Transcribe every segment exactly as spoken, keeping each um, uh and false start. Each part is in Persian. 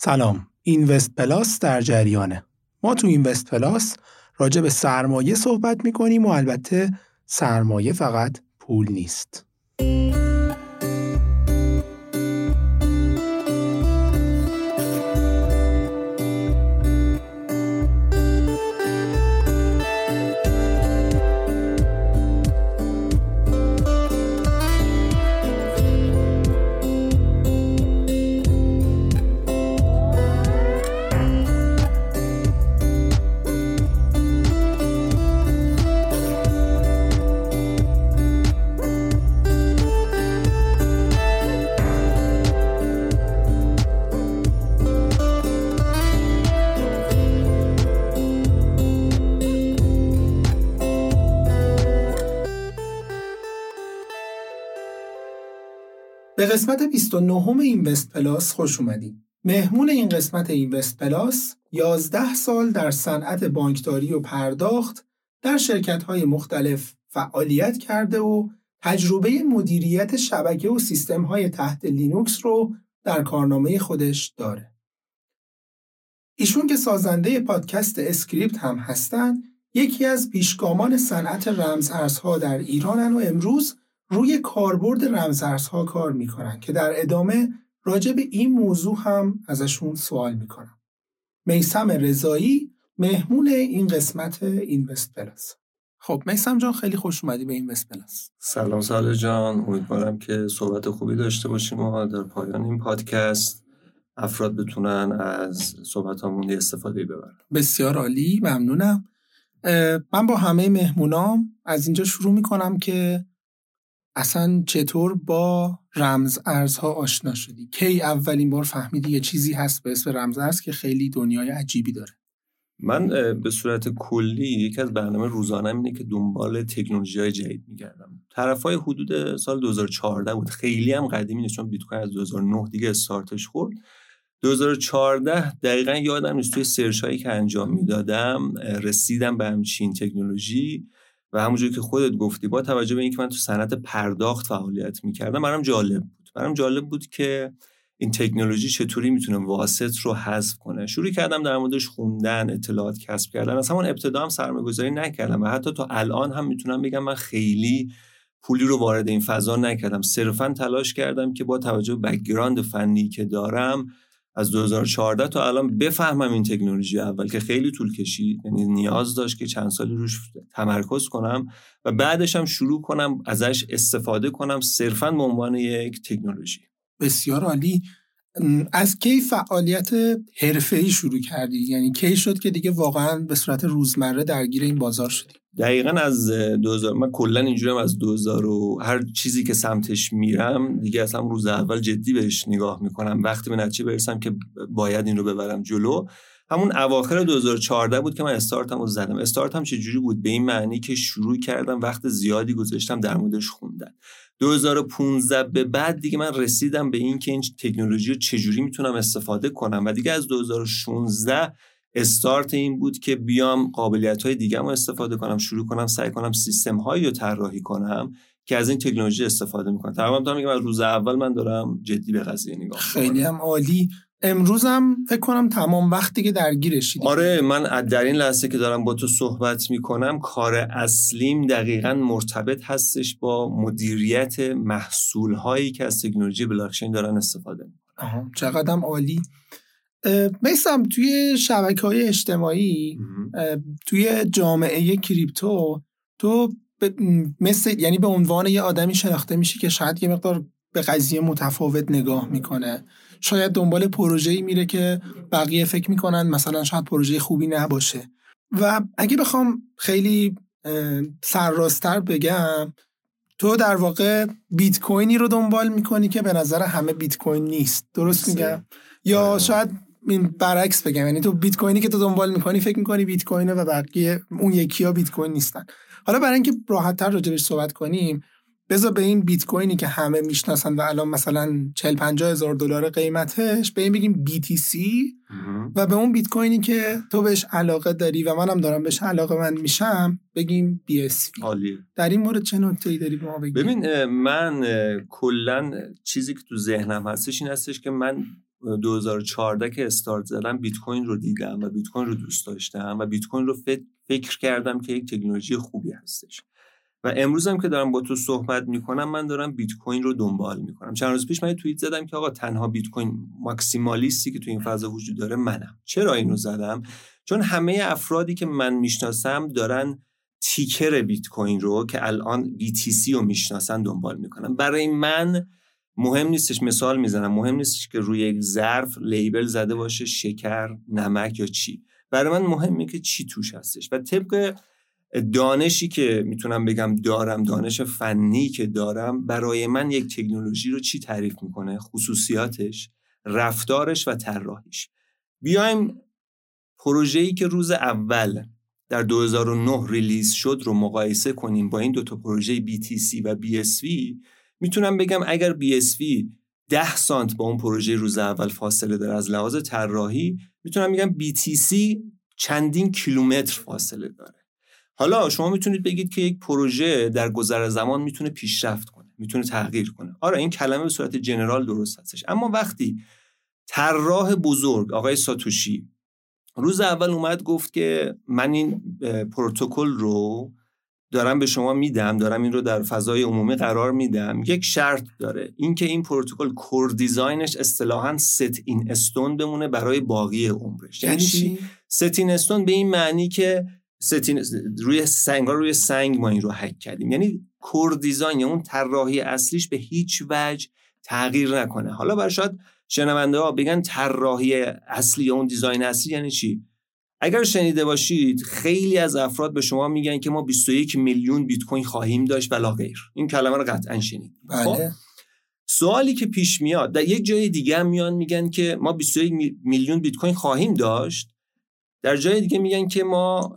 سلام، اینوست پلاس در جریانه. ما تو اینوست پلاس راجع به سرمایه صحبت میکنیم و البته سرمایه فقط پول نیست. به قسمت بیست و نه اینوست پلاس خوش اومدید. مهمون این قسمت اینوست پلاس یازده سال در صنعت بانکداری و پرداخت در شرکت‌های مختلف فعالیت کرده و تجربه مدیریت شبکه و سیستم‌های تحت لینوکس رو در کارنامه خودش داره. ایشون که سازنده پادکست اسکریپت هم هستن، یکی از پیشگامان صنعت رمزارزها در ایرانن و امروز روی کاربرد رمزارزها کار میکنن که در ادامه راجع به این موضوع هم ازشون سوال میکنم. میثم رضایی مهمون این قسمت اینوست پلاس. خب میثم جان، خیلی خوش اومدی به اینوست پلاس. سلام صالح جان، امیدوارم که صحبت خوبی داشته باشیم و در پایان این پادکست افراد بتونن از صحبتامون استفاده ببرن. بسیار عالی، ممنونم. من با همه مهمونام از اینجا شروع میکنم که اصلا چطور با رمز ارزها آشنا شدی؟ کی اولین بار فهمیدی یه چیزی هست به اسم رمز ارز که خیلی دنیای عجیبی داره؟ من به صورت کلی یکی از برنامه روزانه‌ام اینه که دنبال تکنولوژی‌های جدید می‌گردم. طرفای حدود سال دو هزار و چهارده بود، خیلی هم قدیمی نیست چون بیت کوین از دو هزار و نه دیگه استارتش خورد. دو هزار و چهارده دقیقاً یادم نیست، توی سرچ‌هایی که انجام میدادم رسیدم به همچین تکنولوژی و همونجوری که خودت گفتی با توجه به اینکه من تو صنعت پرداخت فعالیت میکردم برام جالب بود. برام جالب بود که این تکنولوژی چطوری میتونه واسط رو حذف کنه. شروع کردم در موردش خوندن، اطلاعات کسب کردن. از همون ابتدا هم سرمایه‌گذاری نکردم و حتی تا الان هم میتونم بگم من خیلی پولی رو وارد این فضا نکردم. صرفاً تلاش کردم که با توجه به بک‌گراند فنی که دارم از دو هزار و چهارده تا الان بفهمم این تکنولوژی. اول که خیلی طول کشید، یعنی نیاز داشت که چند سالی روش تمرکز کنم و بعدش هم شروع کنم ازش استفاده کنم صرفاً به عنوان یک تکنولوژی. بسیار عالی. از کی فعالیت حرفه‌ای شروع کردی؟ یعنی کی شد که دیگه واقعاً به صورت روزمره درگیر این بازار شدی؟ دقیقاً از دو هزار من کلاً اینجوریم، از دو هزار و هر چیزی که سمتش میرم دیگه اصلا روز اول جدی بهش نگاه میکنم. وقتی به نتیجه برسم که باید این رو ببرم جلو، همون اواخر دو هزار و چهارده بود که من استارتم رو زدم. استارتم چه جوری بود؟ به این معنی که شروع کردم وقت زیادی گذاشتم در موردش خوندن. دو هزار و پانزده به بعد دیگه من رسیدم به این که این تکنولوژی رو چجوری میتونم استفاده کنم و دیگه از دو هزار و شانزده استارت این بود که بیام قابلیت‌های دیگه‌مو استفاده کنم، شروع کنم سعی کنم سیستم‌هایی رو طراحی کنم که از این تکنولوژی استفاده می‌کنم. تقریبا تا میگم از روز اول من دارم جدی به قضیه نگاه می‌کنم. خیلی هم عالی. امروز هم فکر کنم تمام وقتی که درگیرشی. آره، من در این لحظه که دارم با تو صحبت می‌کنم کار اصلیم دقیقاً مرتبط هستش با مدیریت محصول‌هایی که از تکنولوژی بلاکچین دارن استفاده می‌کنن. آها، چقدر عالی. میثم، توی شبکه‌های اجتماعی، توی جامعه کریپتو، تو مثل یعنی به عنوان یه آدمی شناخته میشی که شاید یه مقدار به قضیه متفاوت نگاه میکنه. شاید دنبال پروژه‌ای میره که بقیه فکر میکنن مثلا شاید پروژه خوبی نباشه. و اگه بخوام خیلی سرراست‌تر بگم، تو در واقع بیت کوینی رو دنبال میکنی که به نظر همه بیت کوین نیست. درست میگم؟ یا شاید این برعکس بگم، یعنی تو بیت کوینی که تو دنبال میکنی فکر میکنی بیت کوینه و بقیه اون یکی‌ها بیت کوین نیستن. حالا برای اینکه راحت‌تر راجعش صحبت کنیم، بذار به این بیت کوینی که همه میشناسن و الان مثلا چهل پنجاه هزار دلار قیمتش، به این بگیم بی تی سی و به اون بیت کوینی که تو بهش علاقه داری و منم دارم بهش علاقه من میشم بگیم بی اس وی. عالی. در این مورد چه نکته‌ای داری به ما بگی؟ ببین، من کلا چیزی که تو ذهنم هستش این هستش که من دو هزار و چهارده که استارت زدم بیت کوین رو دیدم و بیت کوین رو دوست داشتم و بیت کوین رو فکر کردم که یک تکنولوژی خوبی هستش و امروز هم که دارم با تو صحبت میکنم من دارم بیت کوین رو دنبال میکنم. چند روز پیش من توییت زدم که آقا تنها بیت کوین ماکسیمالیستی که تو این فضا وجود داره منم. چرا اینو زدم؟ چون همه افرادی که من میشناسم دارن تیکر بیت کوین رو که الان بی تی سی رو میشناسن دنبال میکنن. برای من مهم نیستش، مثال میزنم، مهم نیستش که روی یک ظرف لیبل زده باشه شکر، نمک یا چی. برای من مهمه که چی توش هستش و طبق دانشی که میتونم بگم دارم، دانش فنی که دارم، برای من یک تکنولوژی رو چی تعریف میکنه، خصوصیاتش، رفتارش و طراحیش. بیایم پروژه‌ای که روز اول در دو هزار و نه ریلیز شد رو مقایسه کنیم با این دوتا پروژه بی تی سی و بی اس وی. میتونم بگم اگر بی اس وی ده سانت با اون پروژه روز اول فاصله داره از لحاظ طراحی، میتونم بگم بی تی سی چندین کیلومتر فاصله داره. حالا شما میتونید بگید که یک پروژه در گذر زمان میتونه پیشرفت کنه، میتونه تغییر کنه. آره این کلمه به صورت جنرال درست هستش، اما وقتی طراح بزرگ آقای ساتوشی روز اول اومد گفت که من این پروتکل رو دارم به شما میدم، دارم این رو در فضای عمومی قرار میدم، یک شرط داره، این که این پروتکل کور دیزاینش اصطلاحاً ست این استون بمونه برای باقی عمرش. یعنی چی؟ ست این استون به این معنی که ستین روی سنگ روی سنگ ما این رو هک کردیم، یعنی کور دیزاین یا اون طراحی اصلیش به هیچ وجه تغییر نکنه. حالا برای شاید شنونده ها بگن طراحی اصلی یا اون دیزاین اصلی یعنی چی؟ اگر شنیده باشید خیلی از افراد به شما میگن که ما بیست و یک میلیون بیت کوین خواهیم داشت ولا غیر. این کلمه رو قطعا شنید. خب سوالی که پیش میاد، در یک جای دیگه هم میان میگن که ما بیست و یک میلیون بیت کوین خواهیم داشت، در جای دیگه میگن که ما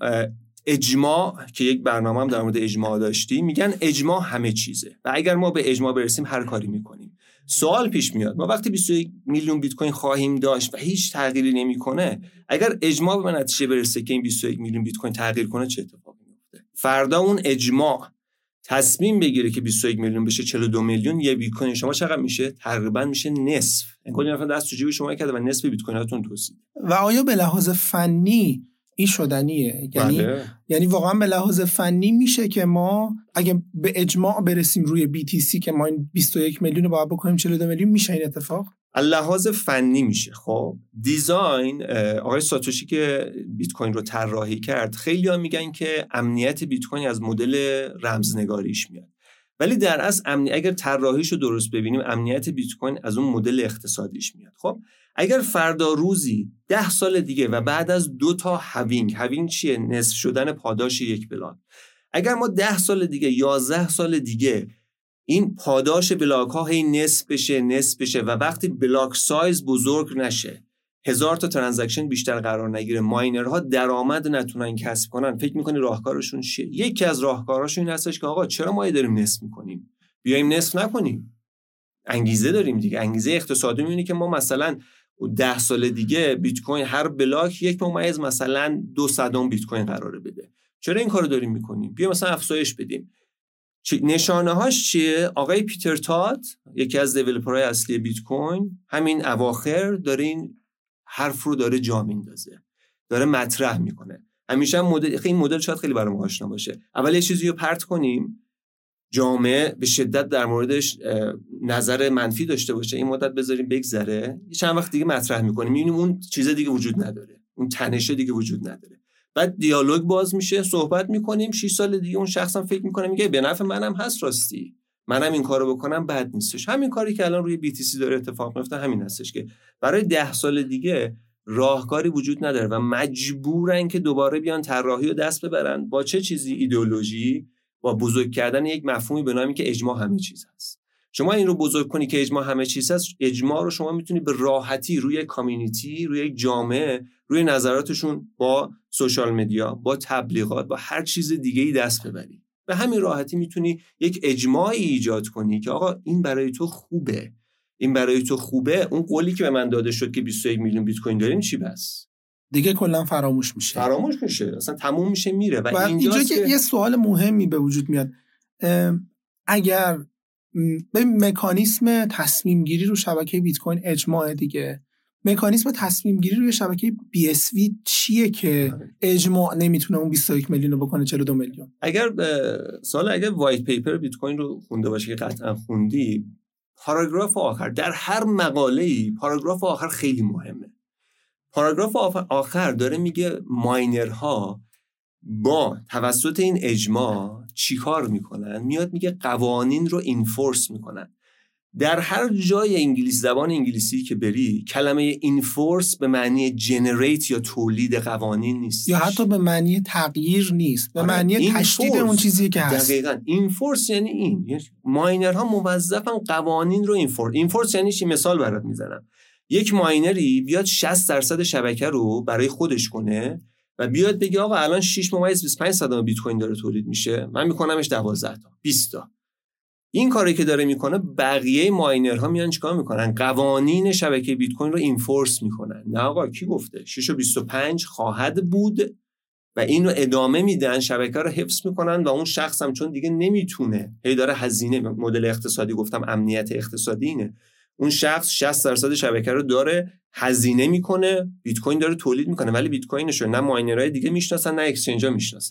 اجماع، که یک برنامه هم در مورد اجماع داشتیم، میگن اجماع همه چیزه و اگر ما به اجماع برسیم هر کاری میکنیم. سوال پیش میاد ما وقتی بیست و یک میلیون بیت کوین خواهیم داشت و هیچ تغییری نمیکنه، اگر اجماع به نتیجه برسه که این بیست و یک میلیون بیت کوین تغییر کنه چه اتفاقی میفته؟ فردا اون اجماع تصمیم بگیره که بیست و یک میلیون بشه چهل و دو میلیون، یه بیت کوین شما چقدر میشه؟ تقریبا میشه نصف. انگار نفر دست تو جیب شما کرده و نصف بیت کویناتون توسید. و آیا به لحاظ فنی این شدنیه؟ یعنی بله. یعنی واقعا به لحاظ فنی میشه که ما اگه به اجماع برسیم روی بی تی سی که ما این بیست و یک میلیون رو باید بکنیم چهل و دو میلیون، میشه این اتفاق؟ لحاظ فنی میشه. خب دیزاین آقای ساتوشی که بیت کوین رو طراحی کرد، خیلی‌ها میگن که امنیت بیت کوین از مدل رمزنگاریش میاد، ولی در اصل امنی اگر طراحیش رو درست ببینیم امنیت بیت کوین از اون مدل اقتصادیش میاد. خب اگر فردا روزی ده سال دیگه و بعد از دو تا هاوینگ، هاوینگ چیه؟ نصف شدن پاداش یک بلاک، اگر ما ده سال دیگه یازده سال دیگه این پاداش بلاک ها هی نصف بشه نصف بشه و وقتی بلاک سایز بزرگ نشه، هزار تا ترانزکشن بیشتر قرار نگیره، ماینرها درآمد نتونن کسب کنن، فکر میکنی راهکارشون چیه؟ یکی از راهکاراشون این هستش که آقا چرا ما داریم نصف میکنیم؟ بیایم نصف نکنیم. انگیزه داریم دیگه. انگیزه اقتصادی اینه که ما مثلا ده سال دیگه بیت کوین هر بلاک یک ممیز مثلا دو صدم بیت کوین قراره بده. چرا این کارو داریم میکنیم؟ بیا مثلا افزایش بدیم. نشانه هاش چیه؟ آقای پیتر تات یکی از دیولپرهای اصلی بیت کوین همین اواخر داره این حرف رو داره جا میندازه، داره مطرح میکنه. همیشه هم مدل این مدل شاید خیلی برام آشنا باشه. اول یه چیزی رو پرت کنیم، جامعه به شدت در موردش نظر منفی داشته باشه، این مدت بذاریم بگذره، چند وقت دیگه مطرح میکنیم میبینیم اون چیز دیگه وجود نداره، اون تنشه دیگه وجود نداره. بعد دیالوگ باز میشه، صحبت میکنیم، شش سال دیگه اون شخص هم فکر میکنه میگه به نفع منم هست، راستی منم این کارو بکنم بد نیستش. همین کاری که الان روی بی تی سی داره اتفاق میفته همین هستش که برای ده سال دیگه راهکاری وجود نداره و مجبورن که دوباره بیان طراحی رو دست ببرن. با چه چیزی؟ ایدئولوژی، با بزرگ کردن یک مفهومی به نامی که اجماع همه چیز هست. شما این رو بزرگ کنی که اجماع همه چیز هست، اجماع رو شما میتونی به راحتی روی کامیونیتی، روی یک جامعه، روی نظراتشون با سوشال مدیا، با تبلیغات، با هر چیز دیگه‌ای دست ببری. به همین راحتی میتونی یک اجماعی ایجاد کنی که آقا این برای تو خوبه، این برای تو خوبه. اون قولی که به من داده شد که بیست و یک میلیون بیت کوین داریم چی بس؟ دیگه کلا فراموش میشه. فراموش میشه، اصلا تموم میشه میره. و, و اینجا که یه سوال مهمی به وجود میاد، اگر به مکانیسم تصمیم گیری رو شبکه بیت کوین اجماع دیگه مکانیزم تصمیم گیری روی شبکه بی اس وی چیه که اجماع نمیتونه اون بیست و یک میلیون رو بکنه چهل و دو میلیون؟ اگر سوال اگر وایت پیپر بیت کوین رو خونده باشی که قطعا خوندی، پاراگراف آخر در هر مقاله‌ای پاراگراف آخر خیلی مهمه. پاراگراف آخر داره میگه ماینرها با توسط این اجماع چیکار میکنن؟ میاد میگه قوانین رو اینفورس میکنن. در هر جای انگلیسی زبان انگلیسی که بری کلمه اینفورس به معنی جنریت یا تولید قوانین نیست، یا حتی به معنی تغییر نیست، به معنی تشدید اون چیزی که هست. دقیقاً اینفورس یعنی این، یعنی ماینرها موظفن قوانین رو اینفورس. اینفورس یعنی چی؟ مثال برات میزنم. یک ماینری بیاد شصت درصد شبکه رو برای خودش کنه و بیاد بگه آقا الان شش ممیز بیست و پنج صدم بیت کوین داره تولید میشه، من میکنمش دوازده تا بیست تا. این کاری که داره میکنه بقیه ماینرها میان چیکار میکنن؟ قوانین شبکه بیت کوین رو اینفورس میکنن. نه آقا کی گفته شش و بیست و پنج خواهد بود و اینو ادامه میدن، شبکه رو حفظ میکنن و اون شخص هم چون دیگه نمیتونه، هی داره هزینه، مدل اقتصادی گفتم امنیت اقتصادی اینه، اون شخص شصت درصد شبکه رو داره هزینه میکنه، بیت کوین داره تولید میکنه ولی بیت کوینشو نه ماینرهای دیگه میشناسن نه اکسچنج‌ها میشناسن.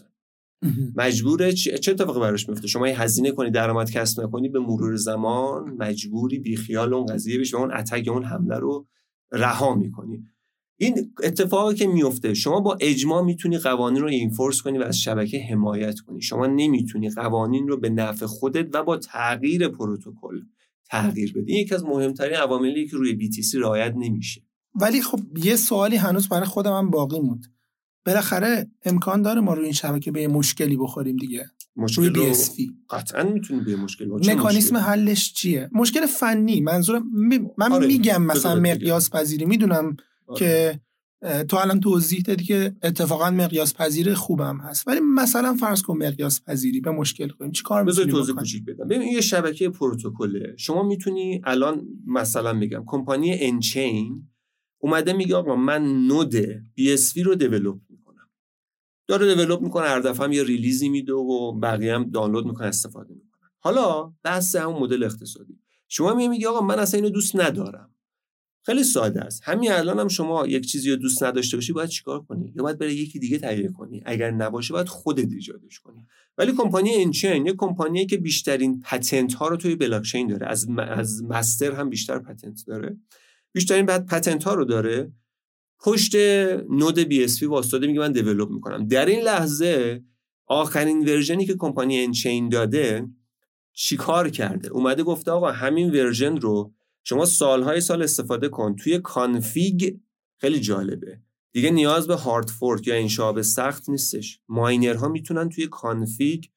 مجبوره چه اتفاقی براش میفته؟ شما یه هزینه کنی درآمد کسب نکنی، به مرور زمان مجبوری بیخیال اون قضیه بشی و اون اتک اون حمله رو رها میکنی. این اتفاقی که میفته شما با اجماع میتونی قوانین رو اینفورس کنی و از شبکه حمایت کنی. شما نمیتونی قوانین رو به نفع خودت و با تغییر پروتکل تغییر بدی. این یکی از مهمترین عواملی که روی بی تی سی رعایت نمیشه. ولی خب یه سوالی هنوز برای خودم هم باقی موند. بالاخره امکان داره ما روی این شبکه به مشکلی بخوریم دیگه. روی بی اس وی قطعا میتونیم به مشکل بخوریم. مکانیزم حلش چیه؟ مشکل فنی منظورم می... من آره میگم مثلا مقیاس پذیری. میدونم آره. که تو الان توضیح دادی که اتفاقا مقیاس پذیر خوبم هست، ولی مثلا فرض کن مقیاس پذیری به مشکل خوریم چیکار می‌کنیم؟ بذار توضیح کوچیک بدم. ببین این یه شبکه پروتکله. شما میتونی الان مثلا میگم کمپانی انچین اومده میگه آقا من نود بی اس وی رو دیولپ میکنم، داره دیولپ میکنه، هر دفعه هم یه ریلیزی میده و بقیه هم دانلود میکنه استفاده میکنن. حالا بحث همون مدل اقتصادی، شما میگی آقا من اصلا اینو دوست ندارم. خیلی ساده است. همین الان هم شما یک چیزی رو دوست نداشته باشی باید چیکار کنی؟ یا باید بره یکی دیگه تهیه کنی، اگر نباشه باید خودت ایجادش کنی. ولی کمپانی انچین یک کمپانیه که بیشترین پتنت ها رو توی بلاک چین داره، از از مستر هم بیشتر پتنت داره، بیشترین بعد پتنت ها رو داره، پشت نود بی اس وی واسطه میگه من دیولپ میکنم. در این لحظه آخرین ورژنی که کمپانی انچین داده چیکار کرده؟ اومده گفته آقا همین ورژن رو شما سالهای سال استفاده کن، توی کانفیگ خیلی جالبه دیگه نیاز به هارد فورک یا انشاب سخت نیستش. ماینرها میتونن توی کانفیگ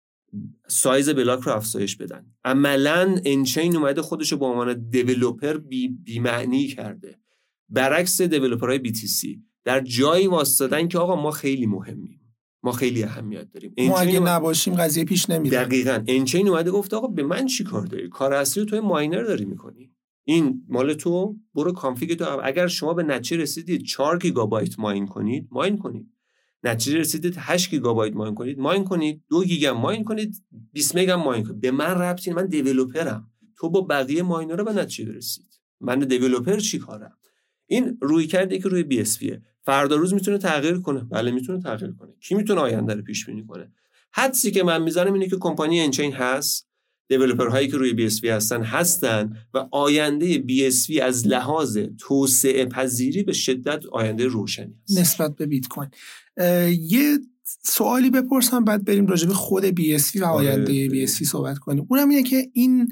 سایز بلاک رو افزایش بدن. عملاً انچین اومده خودشو به عنوان دیولپر بی, بی معنی کرده، برعکس دیولپرهای بی تی سی در جایی واسطادن که آقا ما خیلی مهمیم، ما خیلی اهمیت داریم، ما اگه نباشیم قضیه پیش نمیره. دقیقاً انچین اومده گفته آقا به من چی کار داری؟ کار اصلی رو توی ماینر داری میکنی، این مال تو، برو کانفیگ تو. اگر شما به نتیجه رسیدید چهار گیگابایت ماین کنید، ماین کنید. نتیجه رسیدید هشت گیگابایت ماین کنید، ماین کنید. دو گیگ ماین کنید، بیست مگ ماین کنید. به من ربطی، من دیولپرم. تو با بقیه ماینرها به نتیجه رسید. من دیولپر چی کارم؟ این روی کرده که روی بی اس وی فردا روز میتونه تغییر کنه. بله میتونه تغییر کنه. کی میتونه آینده رو پیش بینی کنه؟ حدسی که من میزنم اینه که کمپانی انچین هست، دیولپر هایی که روی بی اس وی هستن هستن و آینده بی اس وی از لحاظ توسعه پذیری به شدت آینده روشنی است نسبت به بیت کوین. یه سوالی بپرسم بعد بریم راجع به خود بی اس وی و آینده آره. بی اس وی صحبت کنیم. اونم اینه که این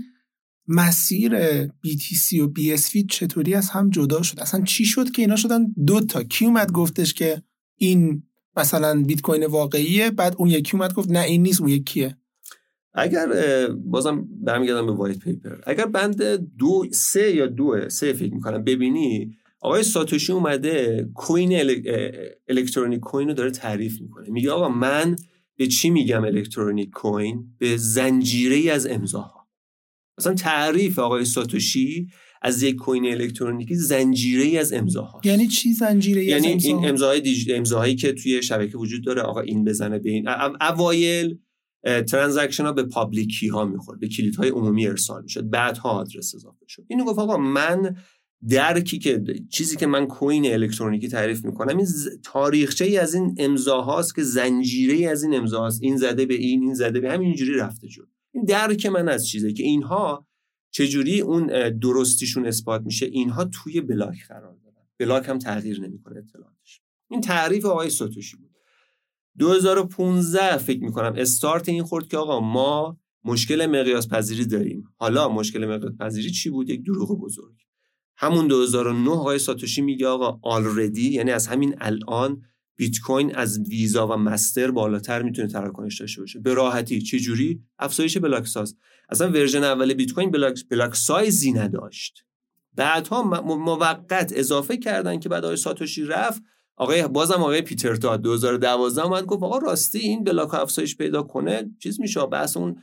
مسیر بی تی سی و بی اس وی چطوری از هم جدا شد؟ اصلا چی شد که اینا شدن دو تا؟ کی اومد گفتش که این مثلا بیت کوین واقعیه، بعد اون یکی اومد گفت نه این نیست اون یکیه؟ اگر بازم برمیگردم به وایت پیپر، اگر بند دو سه یا دو سه فکر میکنم ببینی، آقای ساتوشی اومده کوین الکترونیک کوین رو داره تعریف میکنه. میگه آقا من به چی میگم الکترونیک کوین؟ به زنجیره از امضاها. مثلا تعریف آقای ساتوشی از یک کوین الکترونیکی زنجیره از امضاها. یعنی چی زنجیره یعنی از امضاها؟ این امضاهای دیج... امضاهایی که توی شبکه وجود داره، آقا این بزنه به این. اوایل ترانزکشن ها به پابلیک کی ها میخورد، به کلیدهای عمومی ارسال میشد، بعدها آدرس اضافه شد. اینو گفت آقا من درکی که چیزی که من کوین الکترونیکی تعریف میکنم این تاریخچه ای از این امضاهاست که زنجیره ای از این امضاهاست، این زده به این این زده به همینجوری رفته جلو. این درک من از چیزه که اینها چجوری اون درستیشون اثبات میشه، اینها توی بلاک قرار دارن، بلاک هم تغییر نمیکنه اطلاعاتش. این تعریف آقای ساتوشی بود. دو هزار و پانزده فکر میکنم استارت این خورد که آقا ما مشکل مقیاس پذیری داریم. حالا مشکل مقیاس پذیری چی بود؟ یک دروغ بزرگ. همون دو هزار و نه آقای ساتوشی میگه آقا آلردی، یعنی از همین الان بیت کوین از ویزا و مستر بالاتر میتونه تراکنش داشته باشه به راحتی. چه جوری؟ افزایش بلاک ساز. اصلا ورژن اول بیت کوین بلاک بلاک سایزی نداشت. بعدها موقت اضافه کردن که بعد آقای ساتوشی رفت، آقای بازم آقای پیتر تاد دو هزار و دوازده اومد گفت آقا راستی این بلاک افزایش پیدا کنه چیز میشه. بحث اون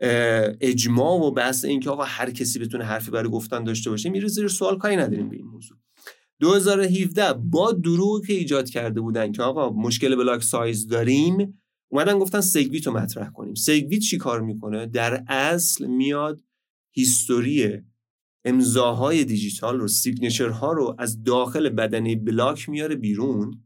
اجماع و بحث این که آقا هر کسی بتونه حرفی برای گفتن داشته باشه میره زیر سوال، کاری نداریم به این موضوع. دو هزار و هفده با دروغی که ایجاد کرده بودن که آقا مشکل بلاک سایز داریم، اومدن گفتن سگویت رو مطرح کنیم. سگویت چی کار میکنه؟ در اصل میاد هیستوری امضاهای دیجیتال رو، سیگنچر ها رو از داخل بدنه بلاک میاره بیرون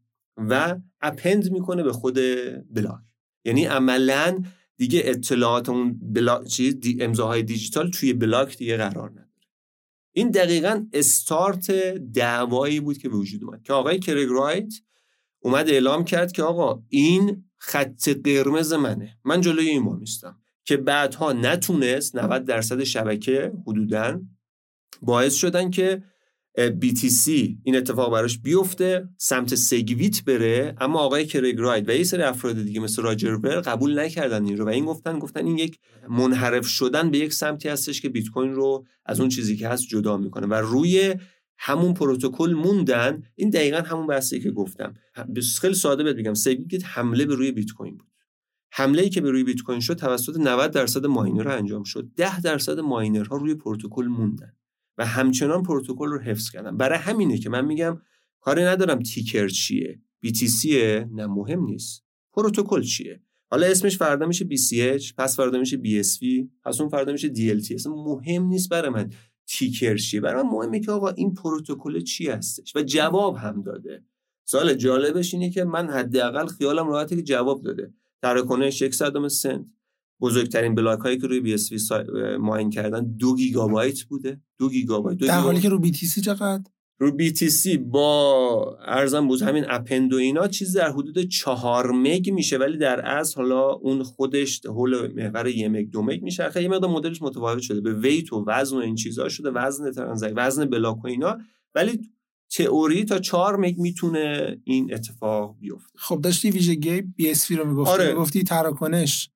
و اپند میکنه به خود بلاک. یعنی عملاً دیگه اطلاعات اون بلاک چیز دی امضاهای دیجیتال توی بلاک دیگه قرار نداره. این دقیقاً استارت دعوایی بود که به وجود اومد که آقای کریگ رایت اومد اعلام کرد که آقا این خط قرمز منه، من جلوی این وامیستم، که بعدها نتونست نود درصد شبکه حدوداً باعث شدن که بی تی سی این اتفاق براش بیفته، سمت سگویت بره. اما آقای کریگ رایت و یه سری افراد دیگه مثل راجر بر قبول نکردن این رو و این گفتن گفتن این یک منحرف شدن به یک سمتی هستش که بیت کوین رو از اون چیزی که هست جدا میکنه و روی همون پروتکل موندن. این دقیقاً همون بحثی که گفتم. خیلی ساده بهت بگم، سگویت حمله به روی بیت کوین بود. حمله‌ای که به روی بیت کوین شد توسط نود درصد ماینرها انجام شد. ده درصد ماینرها روی پروتکل موندن و همچنان پروتکل رو حفظ کردن. برای همینه که من میگم کاری ندارم تیکر چیه، بی تی سیه، نه مهم نیست، پروتکل چیه. حالا اسمش فردا میشه بی سی اچ، پس فردا میشه بی اس وی، پس اون فردا میشه دی ال تی. اصلا مهم نیست برای من تیکر چیه، برای من مهمه که آقا این پروتکل چی هستش و جواب هم داده. سوال جالبش اینه که من حداقل خیالم راحته که جواب داده. تراکنش یک صدم سنت، بزرگترین بلاک هایی که روی بی اس وی سا... ماین کردن دو گیگابایت بوده. دو گیگابایت. در حالی که رو بی تی سی چقدر؟ رو بی تی سی با ارزم بود همین اپند و اینا چیز در حدود چهار مگ میشه، ولی در اصل حالا اون خودش حول محور یک مگ دو مگ میشه. خیلی مقدار مدلش متفاوت شده به ویت و وزن و این چیزا شده، وزن ترانزکشن، وزن بلاک و اینا، ولی تئوری تا چهار مگ میتونه این اتفاق بیفته. خب داشتی ویژگی بی اس وی رو میگفتی. آره. میگفتی تراکنش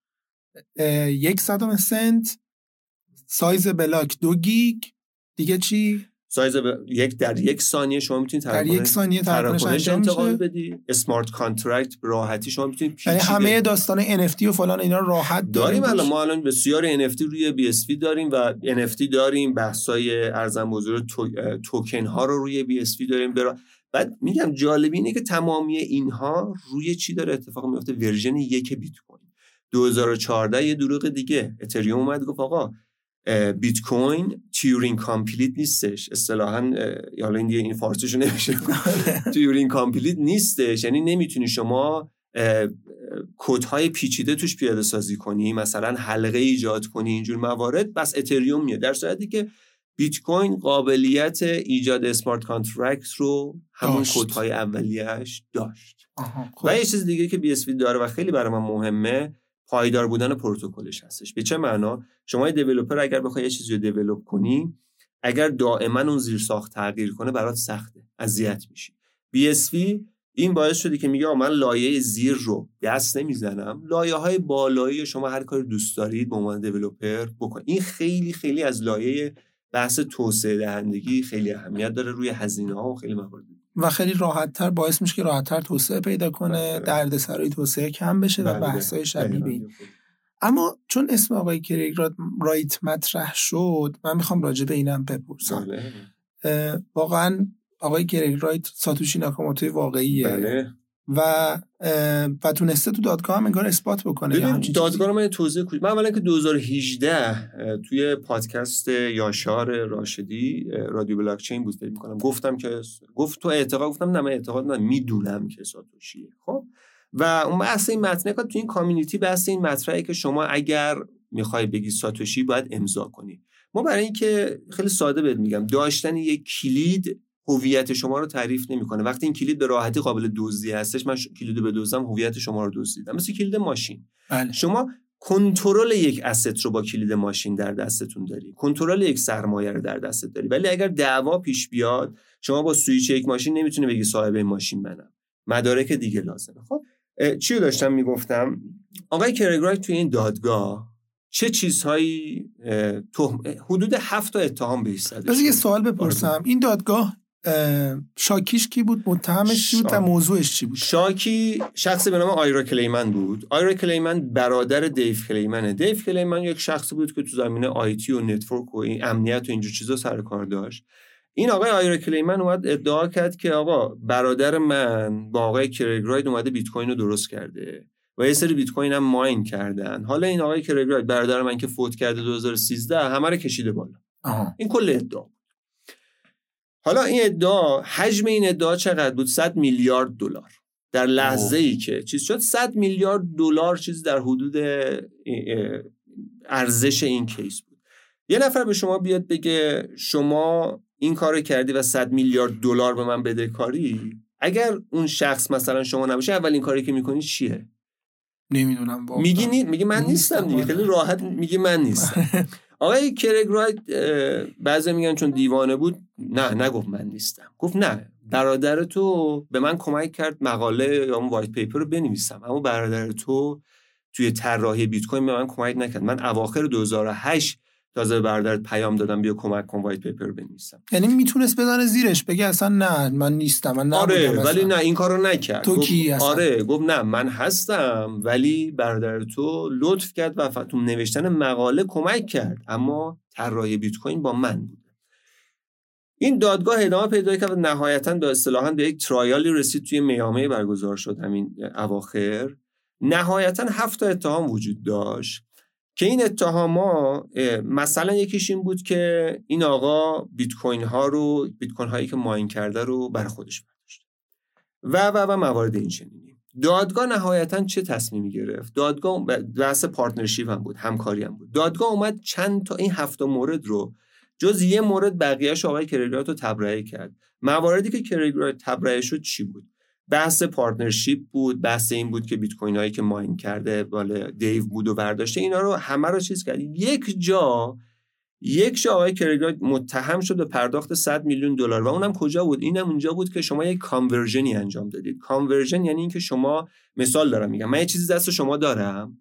یک صدم سنت، سایز بلاک دو گیگ، دیگه چی؟ سایز ب... یک در یک ثانیه شما میتونید در یک ثانیه تراکنش انتقال بدی. اسمارت کانترکت راحتی شما میتونید یعنی همه داستان ان اف تی و فلان اینا راحت داریم. الان ما الان بسیار ان اف تی روی بی اس وی داریم و ان اف تی داریم، بحثای ارزم بزرگ تو... توکن ها رو روی بی اس وی داریم. برا... بعد میگم جالب اینه که تمامی اینها روی چی داره اتفاق میفته؟ ورژن یک بیت کوین. دو هزار و چهارده یه دروغ دیگه اتریوم اومد گفت آقا بیت کوین تیورینگ کامپلیت نیستش. اصطلاحاً حالا این دیگه این فارسیشو نمیشه تیورینگ کامپلیت نیستش، یعنی نمیتونی شما کدهای پیچیده توش پیاده سازی کنی، مثلا حلقه ایجاد کنی، اینجور موارد. بس اتریوم میاد، در صورتی که بیت کوین قابلیت ایجاد اسمارت کانترکت رو همون کدهای اولیه‌اش داشت. و یه چیز دیگه که بی اس وی داره و خیلی برای من مهمه، پایدار بودن پروتکلش هستش. به چه معنا؟ شما یه دیولپر اگر بخوای یه چیزی رو دیولپ کنی، اگر دائما اون زیر ساخت تغییر کنه برات سخته، اذیت میشی. بی اس وی این باعث شده که میگه من لایه زیر رو دست نمیزنم، لایه‌های بالایی شما هر کاری دوست دارید به عنوان دیولپر بکن. این خیلی خیلی از لایه بحث توسعه دهندگی خیلی اهمیت داره روی هزینه‌ها و خیلی موارد و خیلی راحت‌تر باعث میشه که راحت‌تر توسعه پیدا کنه، دردسرای توسعه کم بشه و بحث‌های شبیه این. اما چون اسم آقای کریگ رایت مطرح شد، من میخوام راجع به اینم بپرسم. واقعا آقای کریگ رایت ساتوشی ناکاموتوی واقعیه؟ بله. و و تونسته تو دادگاه هم انگار اثبات بکنه. ببین دادگاه رو من توضیح کنم. من اولا که دو هزار و هجده توی پادکست یاشار راشدی رادیو بلاکچین بود فکر می‌کنم گفتم که گفت تو اعتقاد گفتم نه من اعتقاد ندارم میدونم که ساتوشیه. خب و اون بحث این متن که تو این کامیونیتی بحث این مطرحه که شما اگر میخوای بگی ساتوشی باید امضا کنی. ما برای اینکه خیلی ساده بهت میگم داشتن یک کلید هویت شما رو تعریف نمیکنه. وقتی این کلید به راحتی قابل دزدی هستش، من کلیدو بدزدم هویت شما رو دزدیدم. مثل کلید ماشین. بله. شما کنترل یک اسست رو با کلید ماشین در دستتون داری، کنترل یک سرمایه رو در دستت داری، ولی اگر دعوا پیش بیاد شما با سوئیچ یک ماشین نمیتونی بگی صاحب این ماشین منم. مدارک دیگه لازمه. خب چی رو داشتم میگفتم؟ آقای کریگ رایت توی این دادگاه چه چیزهایی تهم حدود هفت تا اتهام بهش زده. بذار یه سوال بپرسم. این دادگاه شاکیش کی بود؟ متهمش کی بود و موضوعش چی بود؟ شاکی شخصی به نام آیرا کلیمن بود. آیرا کلیمن برادر دیو کلیمنه. دیو کلیمن یک شخصی بود که تو زمینه آیتی و نتورک و این امنیت و اینجور چیزا سر کار داشت. این آقای آیرا کلیمن اومد ادعا کرد که آقا برادر من با آقای کریگ رایت اومده بیت کوین رو درست کرده و یه سری بیت کوین هم ماین کردن. حالا این آقای کریگ رایت برادر من که فوت کرده دو هزار و سیزده همه رو کشیده بالا. آها. این کل ادعا. حالا این ادعا حجم این ادعا چقدر بود؟ صد میلیارد دلار. در لحظه ای که چیز شد صد میلیارد دلار چیز در حدود ارزش این کیس بود. یه نفر به شما بیاد بگه شما این کارو کردی و صد میلیارد دلار به من بده کاری، اگر اون شخص مثلا شما نباشه اولین کاری که میکنی چیه؟ نمیدونم واقعا. میگی نی... میگی من نیستم دیگه. خیلی راحت میگی من نیستم. آقای کریگ رایت بعضی میگن چون دیوانه بود، نه نگفت من نیستم. گفت نه برادر تو به من کمک کرد مقاله یا اون وایت پیپر رو بنویسم، اما برادر تو توی طراحی بیت کوین به من کمک نکرد. من اواخر دو هزار و هشت تازه به برادرت پیام دادم بیا کمک کن وایت پیپر رو بنویسم. یعنی میتونست بدانه زیرش بگه اصلا نه من نیستم، من نبودم. آره ولی نه این کارو نکرد. تو کی هستم؟ آره گفت نه من هستم ولی برادر تو لطف کرد و تو نوشتن مقاله کمک کرد، اما طراحی بیت کوین با من بود. این دادگاه ادامه پیدا کرد و نهایتاً به اصطلاحاً به یک ترایالی رسید توی میامی برگزار شد همین اواخر. نهایتاً هفت تا اتهام وجود داشت که این اتهاما مثلا یکیش این بود که این آقا بیت کوین ها رو بیت کوین هایی که ماین کرده رو برای خودش برداشت و و و موارد این چنینی. دادگاه نهایتاً چه تصمیمی گرفت؟ دادگاه بحث پارتنرشیپ هم بود، همکاری هم بود. دادگاه اومد چند تا این هفت مورد رو جز یه مورد بقیه‌اش آقای کریگ رایت رو تبرئه کرد. مواردی که کریگ رایت تبرئه شد چی بود؟ بحث پارتنرشیپ بود، بحث این بود که بیت کوین هایی که ماین کرده بالا دیو بود و برداشته، اینا رو همه رو چیز کرد. یک جا یک جا آقای کریگ رایت متهم شد به پرداخت صد میلیون دلار و اونم کجا بود؟ اینم اونجا بود که شما یک کانورژنی انجام دادید. کانورژن یعنی این که شما، مثال دارم میگم، من یه چیزی دست شما دارم،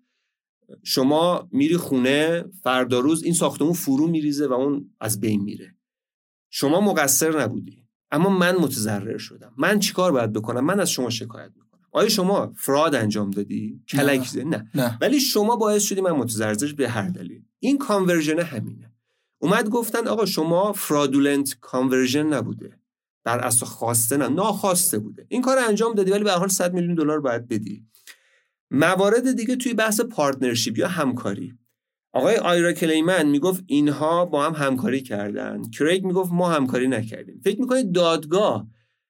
شما میری خونه، فردا روز این ساختمون فرو میریزه و اون از بین میره. شما مقصر نبودی اما من متضرر شدم. من چیکار باید بکنم؟ من از شما شکایت میکنم. آیا شما فراد انجام دادی؟ کلک نه. نه. نه. ولی شما باعث شدی من متضرر به هر دلیل. این کانورژن همینه. اومد گفتن آقا شما فرادولنت کانورژن نبوده، بر اساس خواسته نه، ناخواسته بوده. این کار انجام دادی ولی به هر حال صد میلیون دلار باید بدی. موارد دیگه توی بحث پارتنرشیپ یا همکاری، آقای آیرا کلیمن میگفت اینها با هم همکاری کردن، کریگ میگفت ما همکاری نکردیم. فکر میکنید دادگاه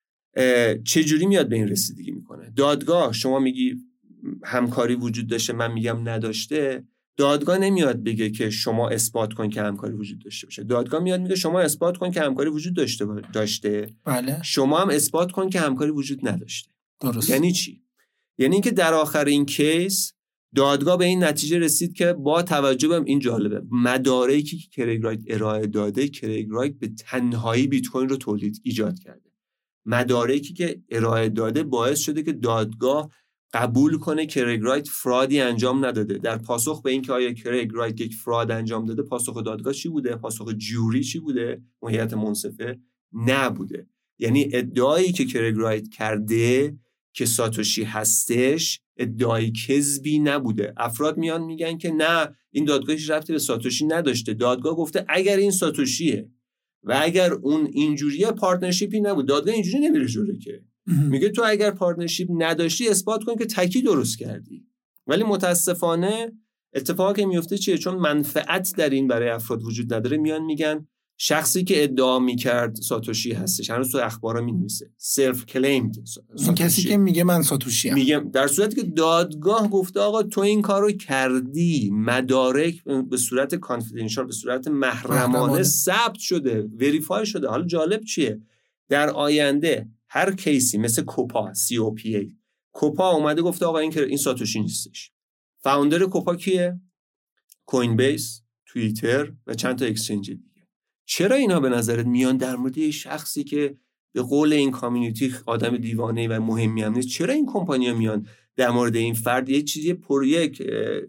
چجوری میاد به این رسیدگی میکنه؟ دادگاه شما میگی همکاری وجود داشته، من میگم نداشته، دادگاه نمیاد بگه که شما اثبات کن که همکاری وجود داشته باشه. دادگاه میاد میگه شما اثبات کن که همکاری وجود داشته داشته بله. شما هم اثبات کن که همکاری وجود نداشته. درست. یعنی چی؟ یعنی اینکه در آخر این کیس دادگاه به این نتیجه رسید که با توجه به این جالبه مدارکی که کریگ رایت ارائه داده، کریگ رایت به تنهایی بیت کوین رو تولید ایجاد کرده. مدارکی که ارائه داده باعث شده که دادگاه قبول کنه کریگ رایت فرادی انجام نداده. در پاسخ به این که آیا کریگ رایت یک فراد انجام داده، پاسخ دادگاه چی بوده؟ پاسخ جوری چی بوده؟ هیئت منصفه نبوده. یعنی ادعایی که کریگ رایت کرده که ساتوشی هستش ادعای کذبی نبوده. افراد میان میگن که نه این دادگاه هیچ ربطی به ساتوشی نداشته. دادگاه گفته اگر این ساتوشیه و اگر اون اینجوریه پارتنرشیپی نبود. دادگاه اینجوری نمیره جلو که میگه تو اگر پارتنرشیپ نداشتی اثبات کن که تکی درست کردی. ولی متاسفانه اتفاقی که میفته چیه؟ چون منفعت در این برای افراد وجود نداره، میان میگن شخصی که ادعا میکرد ساتوشی هستش، هنوز تو اخبارا مینویسه سلف کلیمد، این کسی که میگه من ساتوشی ام، میگه در صورتی که دادگاه گفته آقا تو این کارو کردی، مدارک به صورت کانفیدنشال، به صورت محرمانه ثبت شده، وریفای شده. حالا جالب چیه؟ در آینده هر کیسی مثل کوپا سی او پی ای، کوپا اومده گفته آقا این که این ساتوشی نیستش. فاوندر کوپا کیه؟ کوین بیس، توییتر و چند تا اکسچنج دیگه. چرا اینا به نظرت میان در مورد یه شخصی که به قول این کامیونیتی آدم دیوانه و مهمی هم نیست، چرا این کمپانی‌ها میان در مورد این فرد یه چیزی پر یک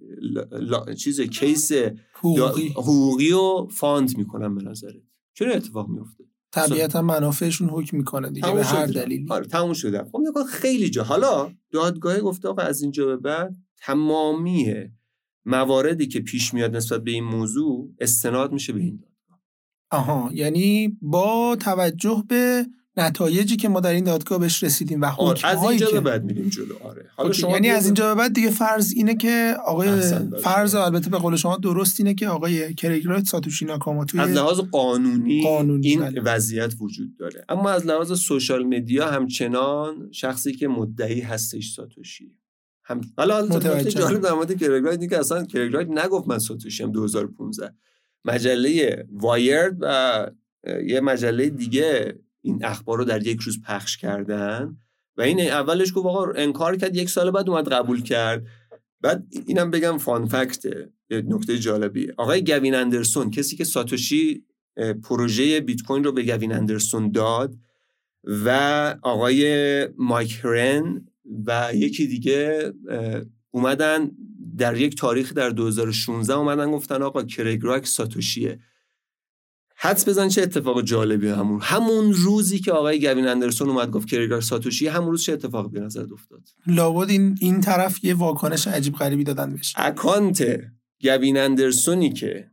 چیز کیس حقوقی حقوقی و فاند میکنن؟ به نظرت چرا اتفاق میفته؟ طبیعتا منافعشون حکم میکنه دیگه به هر دلیلی. آره تموم شده. خب میگه خیلی جا حالا دادگاه گفته آقا از اینجا به بعد تمامی مواردی که پیش میاد نسبت به این موضوع استناد میشه به این دادگاه. آها، یعنی با توجه به نتایجی که ما در این دادگاه بهش رسیدیم و حکم‌هایی از اینجا که به بعد میریم جلو. آره حالا شما یعنی از اینجا به بعد دیگه فرض اینه که آقای فرض البته به قول شما درست اینه که آقای کریگ رایت ساتوشی ناکاموتو از لحاظ قانونی, قانونی این بله. وضعیت وجود داره، اما از لحاظ سوشال مدیا همچنان شخصی که مدعی هستش ساتوشی هم. حالا البته جالب در مورد کریگ رایت اینه که اصلا کریگ رایت نگفت من ساتوشی ام دو هزار و پانزده. مجله وایرد و یه مجله دیگه این اخبار رو در یک روز پخش کردن و این اولش گفت آقا انکار کرد، یک سال بعد اومد قبول کرد. بعد اینم بگم فان فکته، نکته جالبی، آقای گوین اندرسون، کسی که ساتوشی پروژه بیت کوین رو به گوین اندرسون داد، و آقای مایک هرن و یکی دیگه اومدن در یک تاریخ در دو هزار و شانزده اومدن گفتن آقا کریگ رایت ساتوشیه. حدس بزن چه اتفاق جالبی همون همون روزی که آقای گوین اندرسون اومد گفت کریگ رایت ساتوشی، همون روز چه اتفاقی به نظر افتاد؟ لابد این این طرف یه واکنش عجیب غریبی دادن بهش. اکانت گوین اندرسونی که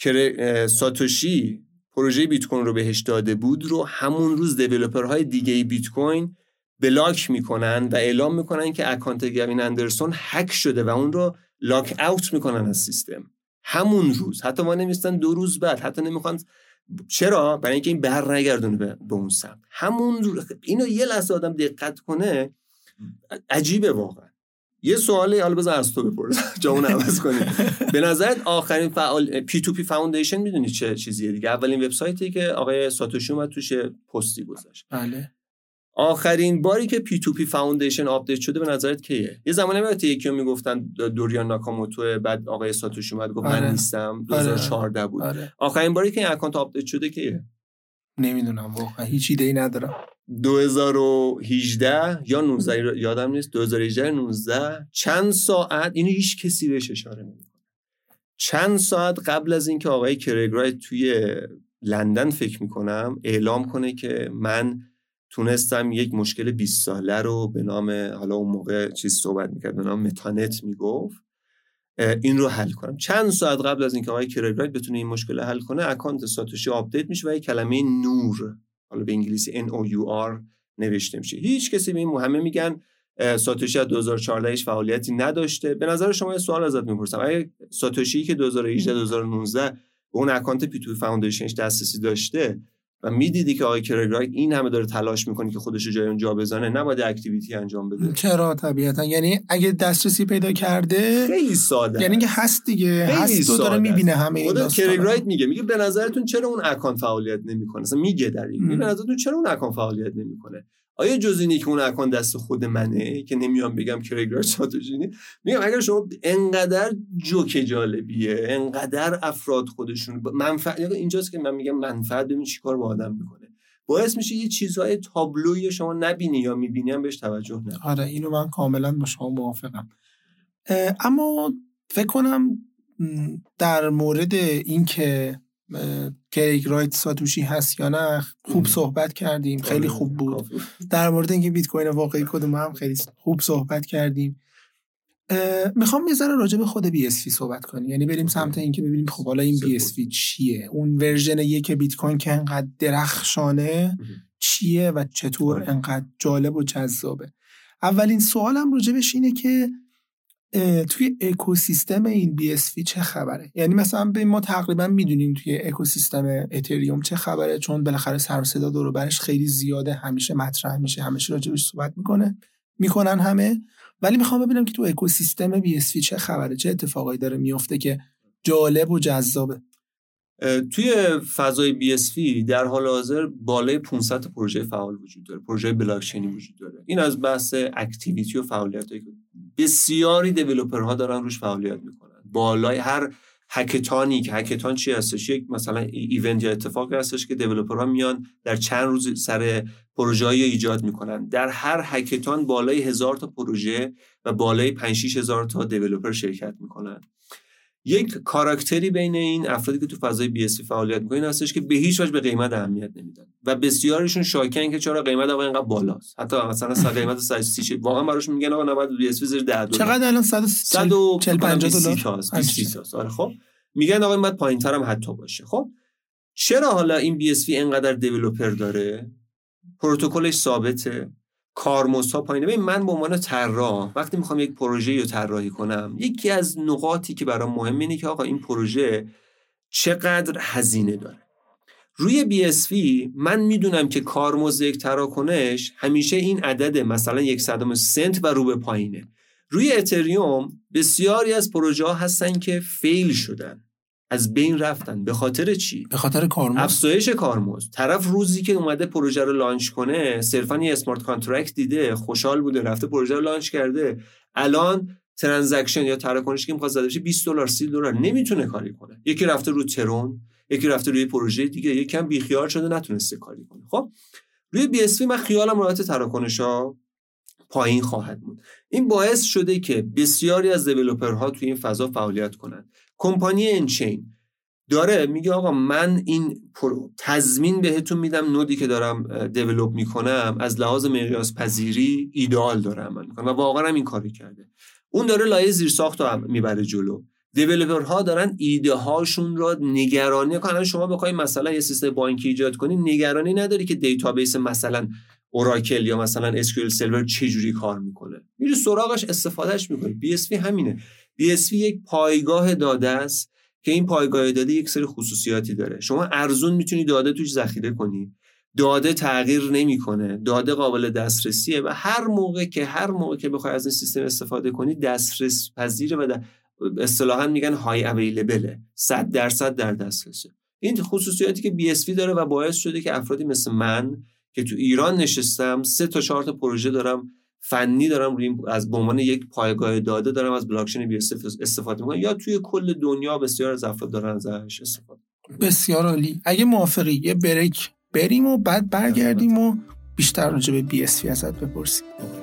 ساتوشی پروژه بیت کوین رو بهش داده بود رو همون روز دیولپرهای دیگه بیت کوین بلاک میکنن و اعلام میکنن که اکانت گوین اندرسون هک شده و اون رو لاک اوت میکنن از سیستم همون روز. حتی ما نمیستن دو روز بعد، حتی نمیخوان. چرا؟ برای اینکه این بر نگردونه به, به اون سمت همون روز. اینو یه لحظه آدم دقت کنه عجیبه واقعا. یه سوالی حالا بذار از تو بپرسم جامون عوض کنیم. به نظرت آخرین فعال پی تو پی فاوندیشن میدونی چه چیزیه دیگه؟ اولین وبسایتی که آقای ساتوشی اومد توش پستی گذاشت. بله. آخرین باری که پی تو پی فاوندیشن آپدیت شده به نظرت کیه؟ یه زمانی البته یکیو میگفتن دوریان ناکاموتو، بعد آقای ساتوشی اومد گفت آره. من نیستم. دو هزار و چهارده بود. آره. آخرین باری که این اکانت آپدیت شده کیه؟ نمیدونم واقعا، هیچ ایده‌ای ندارم. دو هزار و هجده یا نوزده یادم نیست، دو هزار و هجده نوزده چند ساعت، اینو هیچ کسی بهش اشاره نمیکنه، چند ساعت قبل از اینکه آقای کریگ رایت توی لندن فکر میکنم اعلام کنه که من تونستم یک مشکل بیست ساله رو به نام، حالا اون موقع چیز صحبت میکرد به نام متانت میگفت، این رو حل کنم. چند ساعت قبل از اینکه آقای کریگ رایت بتونه این مشکل حل کنه اکانت ساتوشی آپدیت میشه و یک کلمه نور، حالا به انگلیسی ان او یو آر نوشته میشه. هیچ کسی به این همه میگن ساتوشی از دو هزار و چهارده هیچ فعالیتی نداشته. به نظر شما یه سوال ازت میپرسم، اگه ساتوشی که دو هزار و هجده دو هزار و نوزده به اون اکانت پی تو فاوندیشنش دسترسی داشته و میدیدی که آقای کریگ رایت این همه داره تلاش میکنه که خودش رو جای اون جا بزنه، نباید اکتیویتی انجام بده؟ چرا؟ طبیعتا. یعنی اگه دسترسی پیدا کرده خیلی ساده، یعنی که هست دیگه، هست و داره میبینه همه این داستانا. کریگ رایت میگه میگه به نظرتون چرا اون اکانت فعالیت نمیکنه؟ اصلا میگه در این، به نظرتون چرا اون اکانت فعالیت نمیکنه؟ آیا جز اینی که اون اکانت دست خود منه که نمیام بگم کریگ رایت ساتوشی؟ میگم اگر شما انقدر جوک جالبیه، انقدر افراد خودشون منفعت، اینجاست که من میگم منفعت ببین چیکار با آدم میکنه، باعث میشه یه چیزهای تابلویی شما نبینی یا میبینی هم بهش توجه نکنی. آره اینو من کاملا با شما موافقم. اما فکر کنم در مورد این که کریگ رایت ساتوشی هست یا نه خوب صحبت کردیم، خیلی خوب بود. در مورد اینکه بیت کوین واقعی کدوم هم خیلی خوب صحبت کردیم. میخوام یه ذره راجع به خود بی اس وی صحبت کنیم، یعنی بریم سمت اینکه ببینیم خب حالا این بی اس وی چیه، اون ورژن یک بیت کوین که انقدر درخشانه چیه و چطور انقدر جالب و جذابه. اولین سوالم راجبش اینه که توی اکوسیستم این بی اس وی چه خبره؟ یعنی مثلا ما تقریبا میدونیم توی اکوسیستم اتریوم چه خبره، چون بالاخره سر و صدا دور و برش خیلی زیاده، همیشه مطرح میشه، همیشه راجبش صحبت میکنه میکنن همه. ولی میخوام ببینم که تو اکوسیستم بی اس وی چه خبره، چه اتفاقایی داره میفته که جالب و جذابه. توی فضای بی اس وی در حال حاضر بالای پانصد پروژه فعال وجود داره، پروژه بلاکچینی وجود داره. این از بحث اکتیویتی و فعالیتایی که بسیاری دیولپرها دارن روش فعالیت میکنن. بالای هر هکتانی که هکتان چی هستش، یک مثلا ایونت یا اتفاقی هستش که دیولپرها میان در چند روز سر پروژه‌ای ایجاد میکنن. در هر هکتان بالای هزار تا پروژه و بالای پنج شش هزار تا دیولپر شرکت میکنن. یک کاراکتری بین این افرادی که تو فضای بی اس وی فعالیت میکنن هستش که به هیچ وجه به قیمت اهمیت نمیدن و بسیارشون شاکن که چرا قیمت آقا اینقدر بالاست. حتی مثلا صد قیمت صد و سی واقعا براشون میگن آقا نباید بی اس وی زیر ده دلار. چقدر الان صد و چهل پنجاه دلار است. آره خب میگن آقا این باید پایین‌تر هم حتی باشه. خب چرا حالا این بی اس وی اینقدر دیولپر داره؟ پروتکلش ثابته، کارمزدها پایینه. ببین من به عنوان طراح وقتی میخوام یک پروژه رو طراحی کنم، یکی از نقاطی که برام مهمه اینه که آقا این پروژه چقدر هزینه داره. روی بی اس وی من میدونم که کارمزد یک تراکنش همیشه این عدد مثلا یک صدم سنت و رو به پایینه. روی اتریوم بسیاری از پروژه ها هستن که فیل شدن، از بین رفتن. به خاطر چی؟ به خاطر کارمزد، افزایش کارمزد. طرف روزی که اومده پروژه رو لانچ کنه صرفا یه اسمارت کانترکت دیده، خوشحال بوده، رفته پروژه رو لانچ کرده، الان ترانزکشن یا تراکنشی که می‌خواد زده بشه بیست دلار سی دلار نمیتونه کاری کنه. یکی رفته رو ترون، یکی رفته روی پروژه دیگه، یکم بیخیال شده نتونسته کاری کنه. خب روی بی اس وی من خیالم راحت تراکنش‌ها پایین خواهد بود. این باعث شده که بسیاری از دیولپرها توی این فضا فعالیت کنن. کمپانی انچین داره میگه آقا من این تضمین بهتون میدم نودی که دارم دیولپ میکنم از لحاظ مقیاس پذیری ایدئال داره عمل میکنه و واقعا هم این کاری کرده. اون داره لایه زیر ساخت رو میبره جلو. دیولپرها دارن ایده هاشون رو نگرانی کنن. شما بخوای مثلا یه سیستم بانکی ایجاد کنی، نگرانی نداری که دیتابیس مثلا اوراکل یا مثلا اس کیو ال سرور چه جوری کار میکنه، میری سراغش استفادهش میکنی. بی اس وی همینه. بی اس وی یک پایگاه داده است که این پایگاه داده یک سری خصوصیاتی داره. شما ارزون میتونی داده توش ذخیره کنی، داده تغییر نمیکنه، داده قابل دسترسیه و هر موقع که هر موقع که بخوای از این سیستم استفاده کنی دسترس پذیره و اصطلاحاً میگن های اویلیبله، صد درصد در دسترسه. این خصوصیاتی که بی اس وی داره و باعث شده که افرادی مثل من که تو ایران نشستم سه تا چهار تا پروژه دارم فنی دارم روی از به عنوان یک پایگاه داده دارم از بلاکچین بی اس وی استفاده میکنم، یا توی کل دنیا بسیار از افراد دارن ازش استفاده. بسیار عالی. اگه موافقی یه بریک بریم و بعد برگردیم و بیشتر راجع به بی اس وی ازت بپرسیم.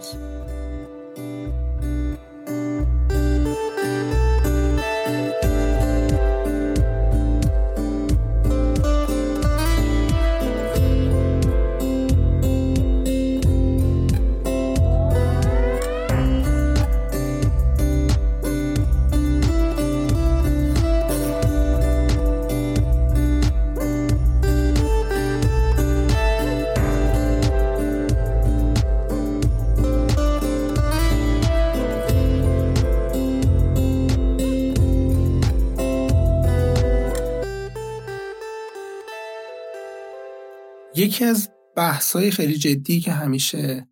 یکی از بحث‌های خیلی جدی که همیشه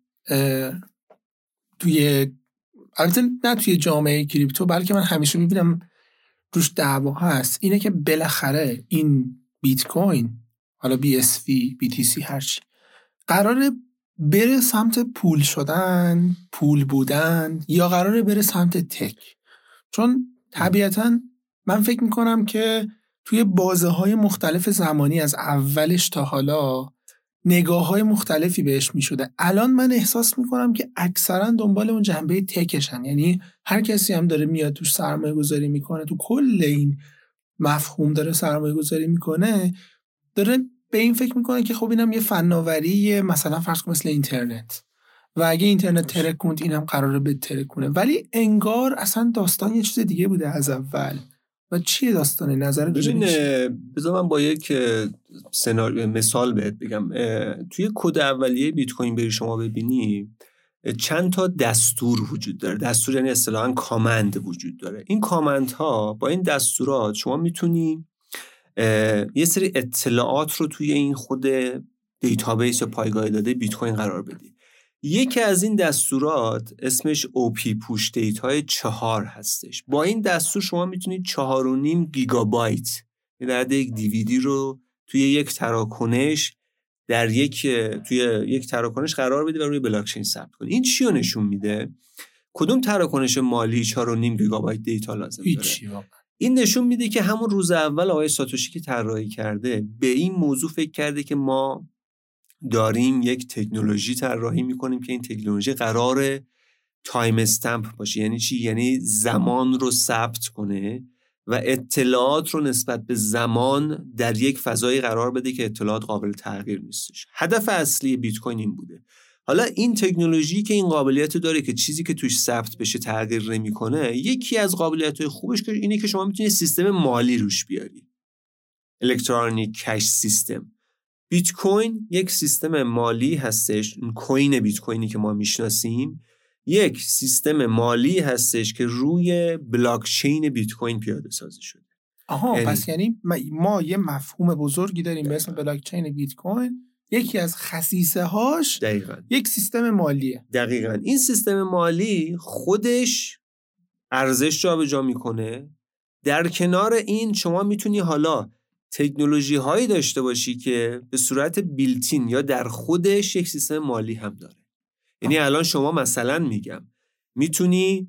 توی البته نه توی جامعه کریپتو بلکه من همیشه میبینم روش دعوا هست اینه که بالاخره این بیت کوین، حالا بی اس وی، بی تی سی، هرچی، قراره بره سمت پول شدن، پول بودن، یا قراره بره سمت تک. چون طبیعتاً من فکر میکنم که توی بازه‌های مختلف زمانی از اولش تا حالا نگاه‌های مختلفی بهش می‌شده. الان من احساس می‌کنم که اکثرا دنبال اون جنبه تکشن، یعنی هر کسی هم داره میاد توش سرمایه‌گذاری میکنه، تو کل این مفهوم داره سرمایه‌گذاری میکنه، داره به این فکر میکنه که خب اینم یه فناوری مثلا فرض کن مثل اینترنت و اگه اینترنت ترکوند اینم قراره به ترکونه. ولی انگار اصلا داستان یه چیز دیگه بوده از اول و چیه داستان نظر ببین بذار من با یک سناریو مثال بهت بگم. توی کد اولیه بیت کوین بری شما ببینی چند تا دستور وجود داره. دستور یعنی اصطلاحاً کامند وجود داره. این کامند ها با این دستورات شما میتونی یه سری اطلاعات رو توی این خود دیتابیس یا پایگاه داده بیت کوین قرار بدی. یکی از این دستورات اسمش او پی پوش دیتای چهار هستش. با این دستور شما میتونید چهار و نیم گیگابایت یعنی در یک دیویدی رو توی یک تراکنش در یک توی یک تراکنش قرار بدی و روی بلاک چین ثبت کنی. این چی رو نشون میده؟ کدوم تراکنش مالی چهار و نیم گیگابایت دیتا لازم داره؟ این نشون میده که همون روز اول آقای ساتوشی که طراحی کرده به این موضوع فکر کرده که ما داریم یک تکنولوژی طراحی میکنیم که این تکنولوژی قراره تایم استمپ باشه. یعنی چی؟ یعنی زمان رو ثبت کنه و اطلاعات رو نسبت به زمان در یک فضایی قرار بده که اطلاعات قابل تغییر نیستش. هدف اصلی بیت کوین این بوده. حالا این تکنولوژی که این قابلیت داره که چیزی که توش ثبت بشه تغییر نمیکنه، یکی از قابلیت‌های خوبش که اینه که شما میتونید سیستم مالی روش بیاری. الکترونیک کش سیستم. بیت کوین یک سیستم مالی هستش. اون کوین بیت کوینی که ما میشناسیم یک سیستم مالی هستش که روی بلاک چین بیت کوین پیاده سازی شده. آها ال... پس یعنی ما یه مفهوم بزرگی داریم به اسم بلاک چین بیت کوین. یکی از خصیصه هاش دقیقاً یک سیستم مالیه. دقیقاً این سیستم مالی خودش ارزش جابجا میکنه. در کنار این شما میتونی حالا تکنولوژی هایی داشته باشی که به صورت بیلتین یا در خودش یک سیستم مالی هم داره. یعنی الان شما مثلا میگم میتونی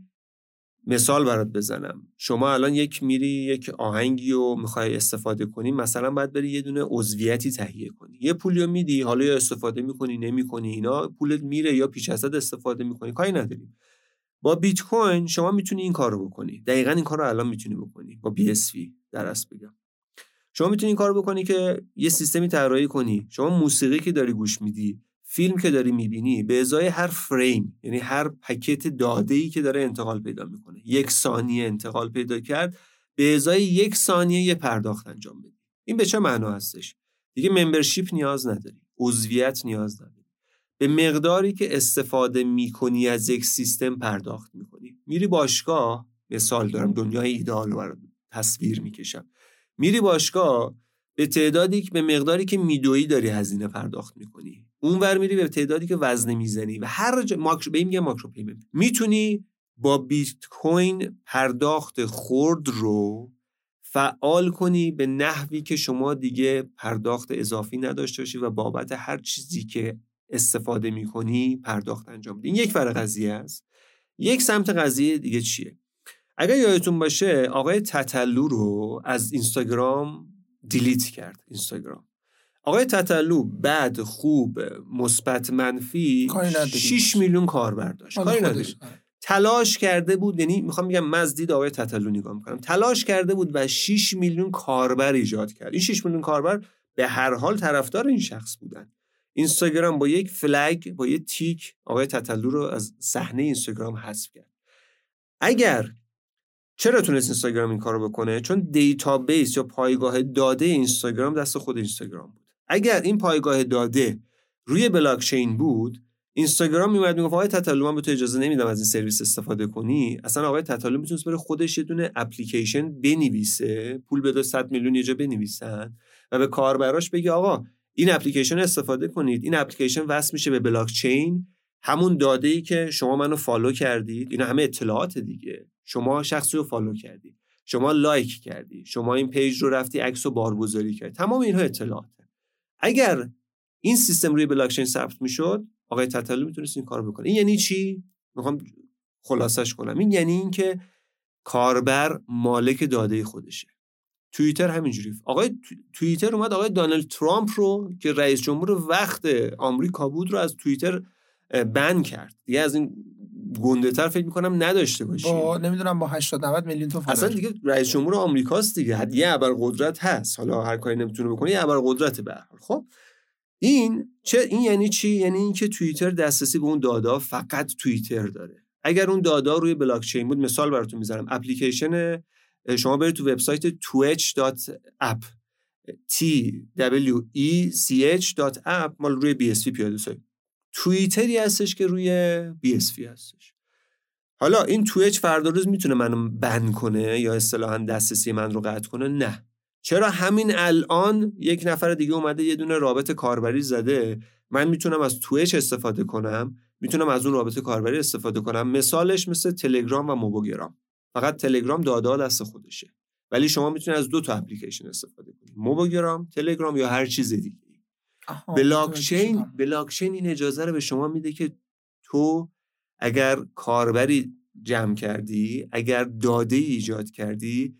مثال برات بزنم. شما الان یک میری یک آهنگی رو میخوای استفاده کنی، مثلا باید بری یه دونه عضویتی تهیه کنی، یه پولیو میدی، حالا یا استفاده میکنی نمیکنی اینا پولت میره یا پیش ازت استفاده میکنی، کاری نداریم. با بیت کوین شما میتونی این کارو بکنی. دقیقاً این کارو الان میتونی بکنی با بی اس وی. در اصل بگم شما میتونی این کارو بکنی که یه سیستمی طراحی کنی. شما موسیقی که داری گوش میدی، فیلم که داری میبینی، به ازای هر فریم یعنی هر پکت داده‌ای که داره انتقال پیدا میکنه، یک ثانیه انتقال پیدا کرد، به ازای یک ثانیه یه پرداخت انجام بدی. این به چه معنا هستش؟ دیگه ممبرشیپ نیاز نداری، عضویت نیاز نداری. به مقداری که استفاده میکنی از یک سیستم پرداخت میکنی. میری باشگاه، مثال دارم دنیای ایدئال رو برات تصویر میکشم. میری باشگاه به تعدادی که به مقداری که میدویی داری هزینه پرداخت میکنی. اونور میری به تعدادی که وزنه میزنی و هر جا ماکرو به میگه ماکرو پیمنت. میتونی با بیت کوین پرداخت خرد رو فعال کنی به نحوی که شما دیگه پرداخت اضافی نداشته باشی و بابت هر چیزی که استفاده میکنی پرداخت انجام بدی. این یک ور قضیه است. یک سمت قضیه دیگه چیه؟ اگر یادتون باشه آقای تتلو رو از اینستاگرام دیلیت کرد. اینستاگرام آقای تتلو بعد خوب مثبت منفی شش میلیون کاربر داشت. کاری نداشت. تلاش کرده بود، یعنی میخوام بگم من از دید آقای تتلو نگاه میکنم، تلاش کرده بود و شش میلیون کاربر ایجاد کرد. این شش میلیون کاربر به هر حال طرفدار این شخص بودن. اینستاگرام با یک فلگ با یک تیک آقای تتلو رو از صحنه اینستاگرام حذف کرد. اگر چرا تونست اینستاگرام این کارو بکنه؟ چون دیتابیس یا پایگاه داده اینستاگرام دست خود اینستاگرام بود. اگر این پایگاه داده روی بلاک چین بود، اینستاگرام میومد میگفت آقای تتلو من به تو اجازه نمیدم از این سرویس استفاده کنی. اصلا آقای تتلو میتونست بره خودش یه دونه اپلیکیشن بنویسه، پول بده صد میلیون یه جا بنویسن و به کاربراش بگه آقا این اپلیکیشن استفاده کنید. این اپلیکیشن وصل میشه به بلاک چین، همون داده‌ای که شما منو فالو کردید، اینا همه اطلاعات دیگه. شما شخصی رو فالو کردی، شما لایک کردی، شما این پیج رو رفتی عکس و بارگذاری کردی، تمام اینها اطلاعاته. اگر این سیستم روی بلاک چین ثبت میشد، آقای تتلو میتونست این کارو بکنه. این یعنی چی؟ میخوام خلاصش کنم. این یعنی این که کاربر مالک داده خودشه. توییتر همینجوری. آقای توییتر اومد آقای دونالد ترامپ رو که رئیس جمهور وقت آمریکا بود رو از توییتر بن کرد. دیگه از این گنده تر فکر میکنم نداشته باشی. با نمیدونم با هشتاد نود میلیون تا اصلا دیگه رئیس جمهور آمریکاست دیگه. حد یه ابر قدرت هست. حالا هر کاری نمیتونه بکنه یه ابر قدرت به هر حال. خب این چه این یعنی چی؟ یعنی اینکه توییتر دسترسی به اون دادا فقط توییتر داره. اگر اون دادا روی بلاک چین بود، مثال براتون میذارم، اپلیکیشن شما برید تو وبسایت تویچ دات اپ تی دبلیو ای سی اچ دات اپ مال روی بی اس وی پیاده سازی. توییتری هستش که روی بی اس وی هستش. حالا این تویچ فردا روز میتونه منو بن کنه یا اصطلاحاً دسترسی من رو قطع کنه؟ نه. چرا همین الان یک نفر دیگه اومده یه دونه رابط کاربری زده، من میتونم از تویچ استفاده کنم، میتونم از اون رابط کاربری استفاده کنم. مثالش مثل تلگرام و موبوگرام، فقط تلگرام داده دست خودشه، ولی شما میتونید از دو تا اپلیکیشن استفاده کنید، موبوگرام، تلگرام یا هر چیز دیگه. بلاکچین بلاکچین این اجازه رو به شما میده که تو اگر کاربری جمع کردی، اگر داده ایجاد کردی،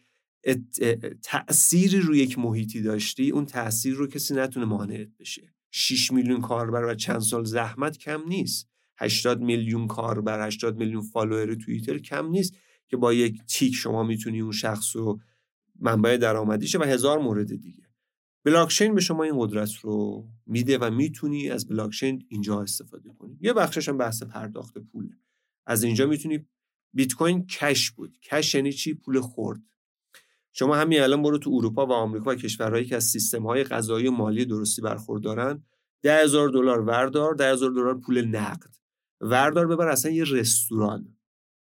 تأثیری روی یک محیطی داشتی، اون تأثیر رو کسی نتونه مانعت بشه. شش میلیون کاربر و چند سال زحمت کم نیست. هشتاد میلیون کاربر، هشتاد میلیون فالوور توییتر کم نیست که با یک تیک شما میتونی اون شخص رو منبع درآمدیشه و هزار مورد دیگه. بلاکچین به شما این قدرت رو میده و میتونی از بلاکچین اینجا استفاده کنی. یه بخشش هم بحث پرداخت پوله. از اینجا میتونی، بیت کوین کش بود. کش یعنی چی؟ پول خرد. شما همین الان برو تو اروپا و آمریکا و کشورهایی که از سیستم‌های قضایی و مالی درستی برخوردارن، ده هزار دلار وردار، ده هزار دلار پول نقد وردار، ببر اصلا یه رستوران،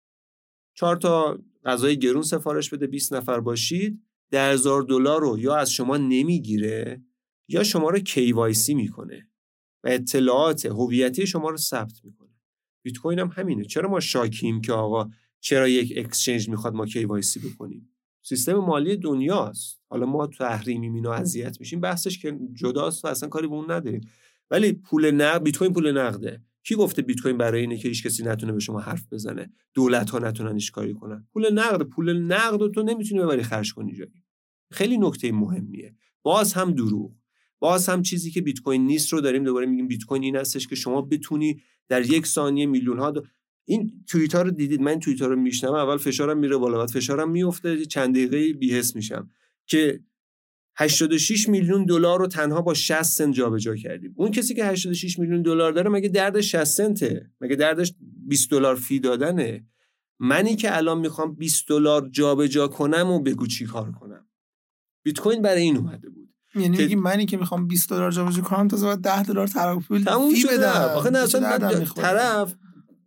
چهار تا غذای گرون سفارش بده، بیست نفر باشید، ده هزار دلار رو یا از شما نمیگیره یا شما رو کی وای سی میکنه و اطلاعات هویتی شما رو ثبت میکنه. بیت کوین هم همینه. چرا ما شاکیم که آقا چرا یک اکسچنج میخواد ما کی وای سی بکنیم؟ سیستم مالی دنیاست. حالا ما تحریمی اینا اذیت میشیم، بحثش که جداست و اصلا کاری به اون نداریم. ولی پول نقد، بیت کوین پول نقده. کی گفته بیت کوین برای اینه که هیچ کسی نتونه به شما حرف بزنه، دولت ها نتونن هیچ کاری کنن؟ پول نقد، پول نقد رو تو نمیتونی ببری خرج کنی جایی. خیلی نکته مهمیه. باز هم دروغ، باز هم چیزی که بیت کوین نیست رو داریم دوباره میگیم. بیت کوین این هستش که شما بتونی در یک ثانیه میلیون ها دو... این توییت ها رو دیدید، من توییت ها رو میشنم، اول فشارم میره بالا، بعد فشارم میفته، چند دقیقه بی‌حس میشم که هشتاد و شش میلیون دلار رو تنها با شصت سنت جابجا کردیم. اون کسی که هشتاد و شش میلیون دلار داره مگه دردش شصت سنته؟ مگه دردش بیست دلار فی دادنه؟ منی که الان میخوام بیست دلار جابجا کنم و بگو چی کار کنم؟ بیت کوین برای این اومده بود. یعنی میگی منی که میخوام بیست دلار جابجا کنم تازه باید ده دلار تراکنش فی بدم. آخه نه اصلا طرف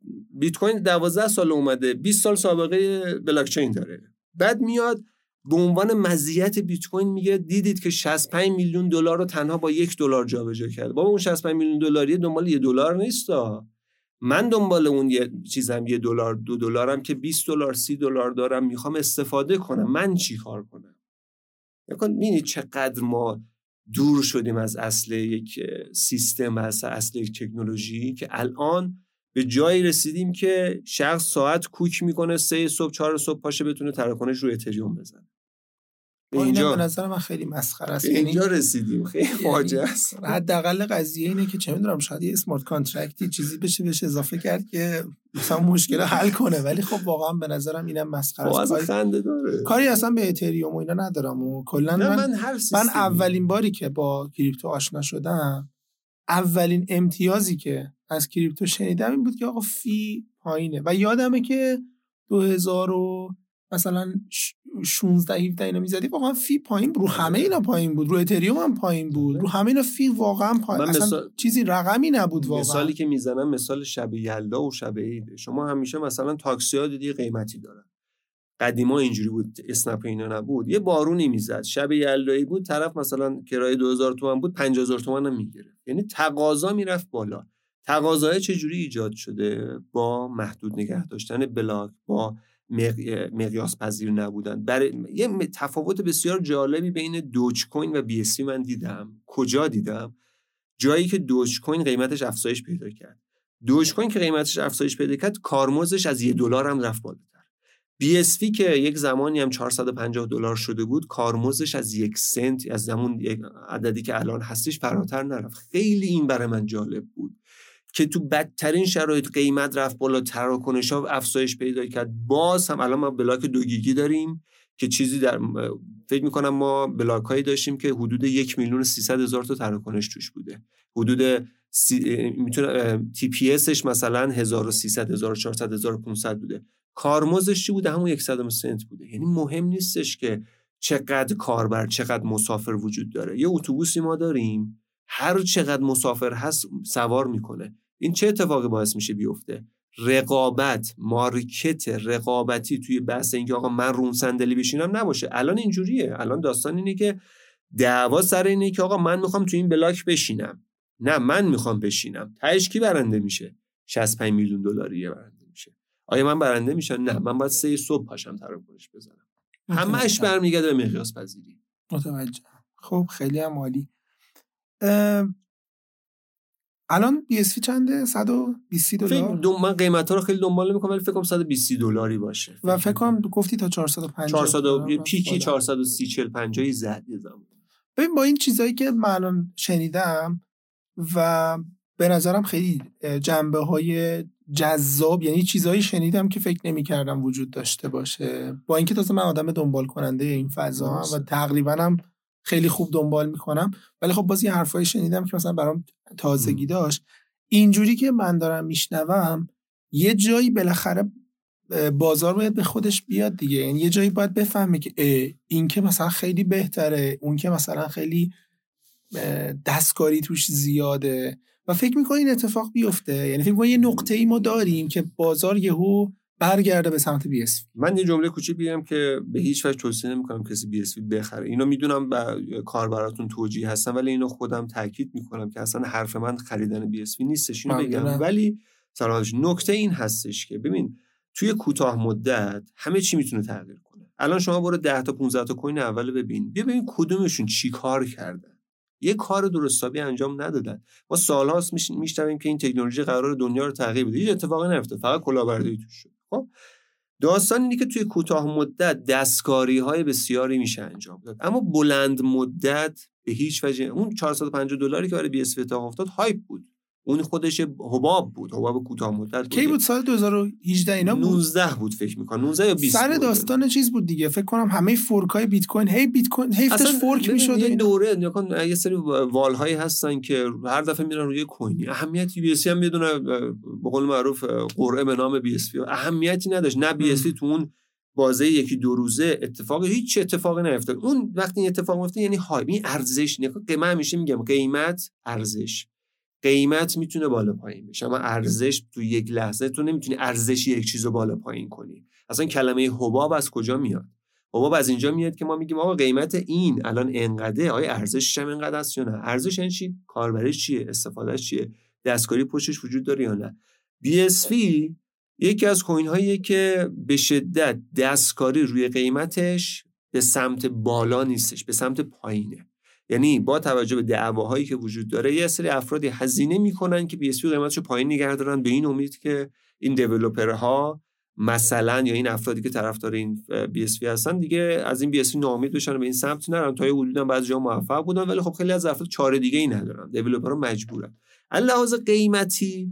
بیت کوین دوازده سال اومده، بیست سال سابقه بلاکچین داره، بعد میاد به عنوان مزیت بیت کوین میگه دیدید که شصت و پنج میلیون دلار رو تنها با یک دلار جابجا کرد. بابا اون شصت و پنج میلیون دلاری دنبال یه دلار نیستا. من دنبال اون یه چیزم یه دلار دو دلارم که بیست دلار سی دلار دارم میخوام استفاده کنم. من چی کار کنم؟ یکن ببینید چقدر ما دور شدیم از اصل یک سیستم، از اصل یک تکنولوژی، که الان به جایی رسیدیم که شخص ساعت کوک میکنه سه صبح چهار صبح پاشه بتونه تراکنش رو اتریوم بزنه. به اینجا به نظر من خیلی مسخره است. یعنی اینجا رسیدیم، خیلی فاجعه است. حداقل قضیه اینه که چه میدونم شاید یه اسمارت کانترکتی چیزی بشه بشه اضافه کرد که مثلا مشکل حل کنه، ولی خب واقعا به نظرم اینم مسخره است. کاری خنده داره. کاری اصلا به اتریوم و اینا ندارم و کلا من من, من اولین باری که با کریپتو آشنا شدم، اولین امتیازی که از کریپتو شنیدم این بود که آقا فی پایینه و یادمه که دو هزار و مثلا شانزده هفده اینا میزدی واقعا فی پایین بود، رو همه اینا پایین بود، رو اتریوم هم پایین بود، رو همه اینا فی واقعا پایین، اصلا مثال... چیزی رقمی نبود واقعا. مثالی که میزنم مثال شب یلدا و شب عید. شما همیشه مثلا تاکسی‌ها دیدی قیمتی دارن، قدیما اینجوری بود، اسنپ اینا نبود، یه بارونی میزد شب یلدایی بود، طرف مثلا کرایه دو هزار تومان بود پنجاه هزار تومان هم میگرفت. یعنی تقاضا میرفت بالا. تقاضای چجوری ایجاد شده؟ با محدود نگه داشتن بلاک، با مقیاس پذیر نبودن. برای یه تفاوت بسیار جالبی بین دوج کوین و بی اس وی من دیدم. کجا دیدم؟ جایی که دوج کوین قیمتش افزایش پیدا کرد. دوج کوین که قیمتش افزایش پیدا کرد، کارمزدش از یک دلار هم رفت بالاتر. بی اس وی که یک زمانی هم چهارصد و پنجاه دلار شده بود، کارمزدش از یک سنت، از زمان عددی که الان هستش، فراتر نرفت. خیلی این برای من جالب بود که تو بدترین شرایط قیمت رفت بالا، تراکنش‌ها افزایش پیدا کرد. باز هم الان ما بلاک دو گیگی داریم که چیزی در فکر می‌کنم ما بلاک‌هایی داشتیم که حدود یک میلیون و سیصد هزار تا تراکنش توش بوده، حدود سی... میتونه تی پی اسش مثلا هزار و سیصد هزار و چهارصد هزار و پانصد بوده، کارمزدش چی بوده؟ همون صد سنت بوده. یعنی مهم نیستش که چقدر کاربر چقدر مسافر وجود داره. یه اتوبوسی ما داریم هر چقدر مسافر هست سوار میکنه. این چه اتفاقی باعث میشه بیفته؟ رقابت، مارکت رقابتی توی بحث اینکه آقا من رو صندلی بشینم نباشه. الان اینجوریه، الان داستان اینه که دعوا سر اینه که آقا من میخوام توی این بلاک بشینم، نه من میخوام بشینم. تهش کی برنده میشه؟ شصت و پنج میلیون دلاری برنده میشه. آیا من برنده میشم؟ نه، من باید سه صبح پاشم تراکنش بزنم. همه‌اش برمیگرده به مقیاس پذیری. متوجه. خب خیلی هم عالی. الان بی اس وی چنده؟ صد و بیست دلار. فکر من قیمتا رو خیلی دنبال نمی‌کنم ولی فکر کنم صد و بیست دلاری باشه. و فکر کنم گفتی تا چهارصد و پنجاه چهارصد پیکی چهارصد و سی چهل پنجاه زد یه زمان. ببین با این چیزایی که من الان شنیدم و به نظرم خیلی جنبه‌های جذاب، یعنی چیزایی شنیدم که فکر نمی‌کردم وجود داشته باشه، با اینکه تازه من آدم دنبال کننده این فضا هم و تقریبا هم خیلی خوب دنبال میکنم، ولی خب باز یه حرفایی شنیدم که مثلا برام تازگی داشت. اینجوری که من دارم میشنوم یه جایی بالاخره بازار باید به خودش بیاد دیگه، یعنی یه جایی باید بفهمه که این که مثلا خیلی بهتره، اون که مثلا خیلی دستکاری توش زیاده و فکر میکنی این اتفاق بیفته. یعنی فکر میکنی یه نقطه‌ای ما داریم که بازار یهو برگرده به سمت بی اس وی. من یه جمله کوچیک بگم که به هیچ وجه توصیه نمی‌کنم کسی بی اس وی بخره. اینو میدونم با کاربراتون توجیه هستم، ولی اینو خودم تاکید میکنم که اصلا حرف من خریدن بی اس وی نیستش. اینو بگم دارم. ولی سلامش نکته این هستش که ببین توی کوتاه مدت همه چی میتونه تغییر کنه. الان شما برو ده تا پانزده تا کوین اول ببین، بیا ببین کدومشون چی کار کردن. یه کار درستابی انجام ندادن. ما سال‌هاست میشنویم که این تکنولوژی قرار دنیا رو تغییر بده. هیچ اتفاقی نیفتاد، فقط کلاهبرداری توش شد. خب داستان اینه که توی کوتاه مدت دستکاری‌های بسیاری میشه انجام داد، اما بلند مدت به هیچ وجه اون چهارصد و پنجاه دلاری که برای بی اس وی اتفاق افتاد هایپ بود. اون خودش حباب بود، حباب کوتاه مدت. کی بود؟ سال دو هزار و هجده اینا بود. نوزده بود فکر می‌کنم، نوزده یا بیست. سر داستان بود. چیز بود دیگه فکر کنم همه فورکای بیت کوین هی بیت کوین هیفتش فورک می‌شد. یه دوره نگاه یه سری وال‌هایی هستن که هر دفعه میرن روی کوینی. اهمیتی بی اس وی هم بدون به قول معروف قرعه به نام بی اس وی اهمیتی نداشت. نه بی اس وی تو اون بازه یکی دو روزه اتفاق هیچ اتفاقی نیفتاد. اون وقتی این اتفاق میفته یعنی هایپ، این ارزش. نگاه قیمت همیشه میگم قیمت ارزش. قیمت میتونه بالا پایین بشه اما ارزش تو یک لحظه تو نمیتونی ارزش یک چیزو بالا پایین کنی. اصلا کلمه حباب از کجا میاد؟ حباب از اینجا میاد که ما میگیم آقا قیمت این الان انقدره، آیا ارزشش هم انقدر است یا نه؟ ارزش یعنی چی؟ کاربرش چیه؟ استفادهش چیه؟ دستکاری پشتش وجود داره یا نه؟ بی اس وی یکی از کوین هاییه که به شدت دستکاری روی قیمتش به سمت بالا نیستش، به سمت پایینه. یعنی با توجه به دعواهایی که وجود داره یه سری افرادی هزینه میکنن که بی اس وی قیمتشو پایین نگه دارن به این امید که این دیولپرها مثلا یا این افرادی که طرفدار این بی اس وی هستن دیگه از این بی اس وی ناامید بشن و به این سمت نرن. تا یه حدودی بعضی جا موفق بودن ولی خب خیلی از افراد چاره دیگه ای ندارن، دیولپرها مجبورن. از لحاظ قیمتی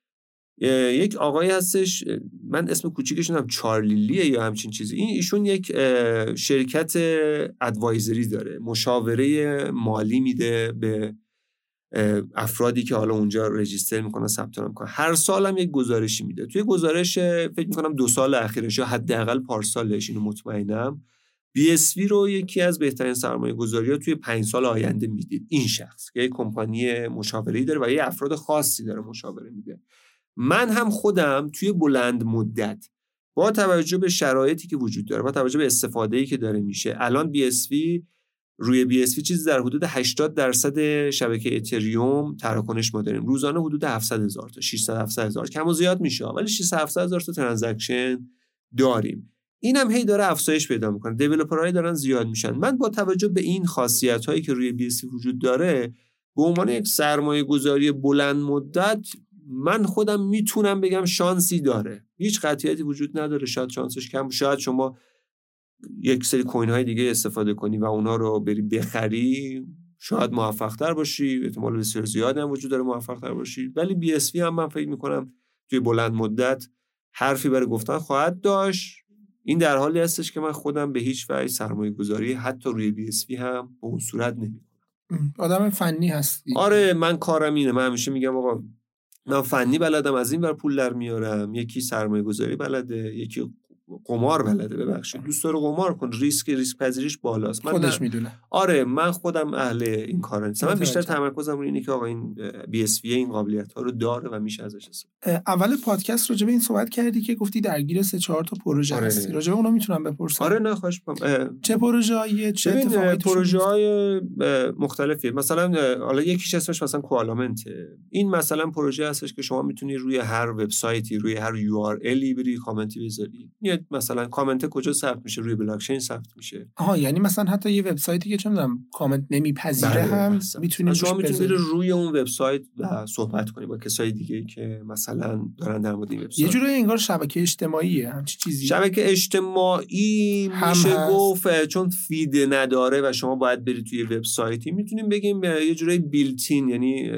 یک آقایی هستش، من اسم کوچیکش نمیدونم چارلی لیه یا همچین چیزی، این ایشون یک شرکت ادوایزری داره، مشاوره مالی میده به افرادی که حالا اونجا رجیستر میکنن، ثبت نام میکنن. هر سال هم یک گزارشی میده. توی گزارش فکر میکنم دو سال اخیرش یا حداقل پارسالش، اینو مطمئنم، بی اس وی رو یکی از بهترین سرمایه گذاری‌ها توی پنج سال آینده میدید. این شخص که یک کمپانی مشاوره‌ای داره و یه افراد خاصی داره مشاوره میده. من هم خودم توی بلند مدت با توجه به شرایطی که وجود داره، با توجه به استفاده‌ای که داره میشه، الان بی اس وی روی بی اس وی چیزی در حدود هشتاد درصد شبکه اتریوم تراکنش ما داریم. روزانه حدود هفتصد هزار تا ششصد هفتصد هزار، کم و زیاد میشه ولی ششصد هفتصد هزار تا ترانزکشن داریم. اینم هی داره افزایش پیدا میکنه، دیولپرهای دارن زیاد میشن. من با توجه به این خاصیت‌هایی که روی بی اس وی وجود داره به عنوان یک سرمایه‌گذاری بلند مدت من خودم میتونم بگم شانسی داره. هیچ قطعیتی وجود نداره، شاید شانسش کم، شاید شما یک سری کوین های دیگه استفاده کنی و اونا رو بری بخری شاید موفق تر باشی، احتمال بسیار زیادی هم وجود داره موفق تر باشی. ولی بی اس وی هم من فکر میکنم توی بلند مدت حرفی برای گفتن خواهد داشت. این در حالی هستش که من خودم به هیچ وجه سرمایه گذاری حتی روی بی اس وی هم به اون صورت نمیکنم. آدم فنی هستی. آره من کارم اینه، من همیشه میگم آقا من فنی بلدم، از این ور پول در میارم. یکی سرمایه گذاری بلده، یکی قمار بلده، ببخشید دوست داره قمار کن، ریسک ریسک پذیریش بالاست، من خودش میدونه. آره من خودم اهل این کارم نیستم. من بیشتر تمرکزم روی اینه که آقا این بی اس وی این قابلیت ها رو داره و میشه ازش استفاده. اول پادکست راجع به این صحبت کردی که گفتی درگیر سه چهار تا پروژه آره. هستی، راجع به اونا میتونم بپرسم؟ آره نه خواهش می‌کنم. چه پروژه‌ای، چه اتفاقاتی؟ پروژه‌های مختلفی، مثلا حالا یکیش اسمش مثلا کوالامنته. این مثلا پروژه هستش که شما میتونی روی هر وبسایتی، روی هر یو آر ال بری کامنتی بذاری. یه مثلا کامنت کجا ثبت میشه؟ روی بلاک چین ثبت میشه. آها یعنی مثلا حتی یه وبسایتی که چه می‌دونم کامنت نمیپذیره بله هم میتونی شما میتونی روی اون وبسایت و صحبت کنی با کسای دیگه که مثلا دارن در مورد این وبسایت. یه جوری انگار شبکه اجتماعیه همچین چیزی. شبکه اجتماعی میشه گفت چون فید نداره و شما باید برید توی وبسایتی، میتونیم بگیم یه جوری بیلتین، یعنی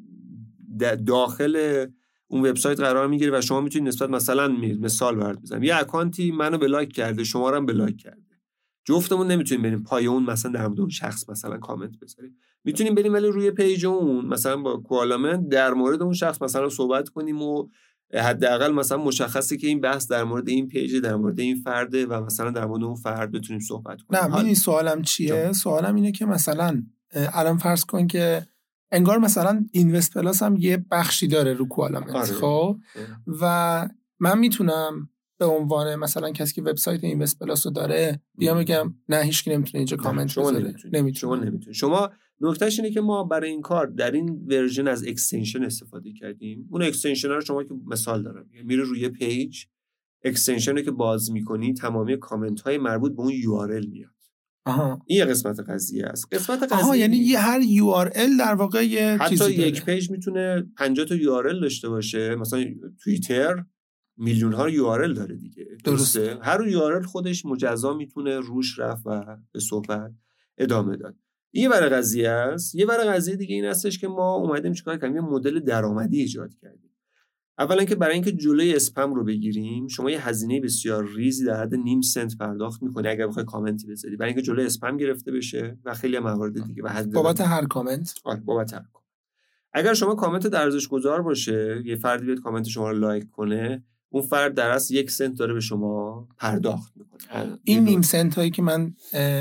داخل اون وبسایت قرار میگیره و شما میتونید نسبت مثلا مثال برات بزنم یه اکانتی منو بلاک کرده، شما رو هم بلاک کرده، جفتمون نمیتونیم بریم پای اون مثلا در مورد اون شخص مثلا کامنت بذاریم. میتونیم بریم ولی روی پیج اون مثلا با کوالامنت در مورد اون شخص مثلا صحبت کنیم و حداقل مثلا مشخصه که این بحث در مورد این پیج در مورد این فرده و مثلا در مورد اون فرد بتونیم صحبت کنیم. نه این سوالم چیه؟ جا. سوالم اینه که مثلا الان فرض کن که انگار مثلا اینوست پلاس هم یه بخشی داره رو کوالامنت. آره. خب و من میتونم به عنوان مثلا کسی که وبسایت اینوست پلاس رو داره بیام بگم نه هیچ کی نمیتونه اینجا کامنت بذاره. نمیتونه. شما نمیتونید. شما نکتهش اینه که ما برای این کار در این ورژن از اکستنشن استفاده کردیم. اون اکستنشن رو شما که مثال دارم میره روی پیج، اکستنشن رو که باز میکنی تمامی کامنت های مربوط به اون یو آر ال میاد. آها این یه قسمت قضیه است. قسمت قضیه آها یعنی یه هر یو آر ال در واقع یه حتی چیزی یک داره. پیج میتونه پنجاه تا یو آر ال داشته باشه. مثلا توییتر میلیون ها یو آر ال داره دیگه. درسته. هر یو آر ال خودش مجزا میتونه روش رفت و به صحبت ادامه داد. این ور قضیه است. یه ور قضیه دیگه این هستش که ما اومدیم چیکار کردیم؟ یه مدل درآمدی ایجاد کردیم. اولا که برای اینکه جلوی اسپم رو بگیریم شما یه هزینه بسیار ریزی در حد نیم سنت پرداخت می‌کنی اگر بخوای کامنتی بذاری، برای اینکه جلوی اسپم گرفته بشه و خیلی موارد دیگه. و بابت هر کامنت. آره بابت هر کامنت. اگر شما کامنت در ارزش گذار باشه، یه فردی بیاد کامنت شما رو لایک کنه، اون فرد در اصل یک سنت داره به شما پرداخت میکنه. این نیم سنت هایی که من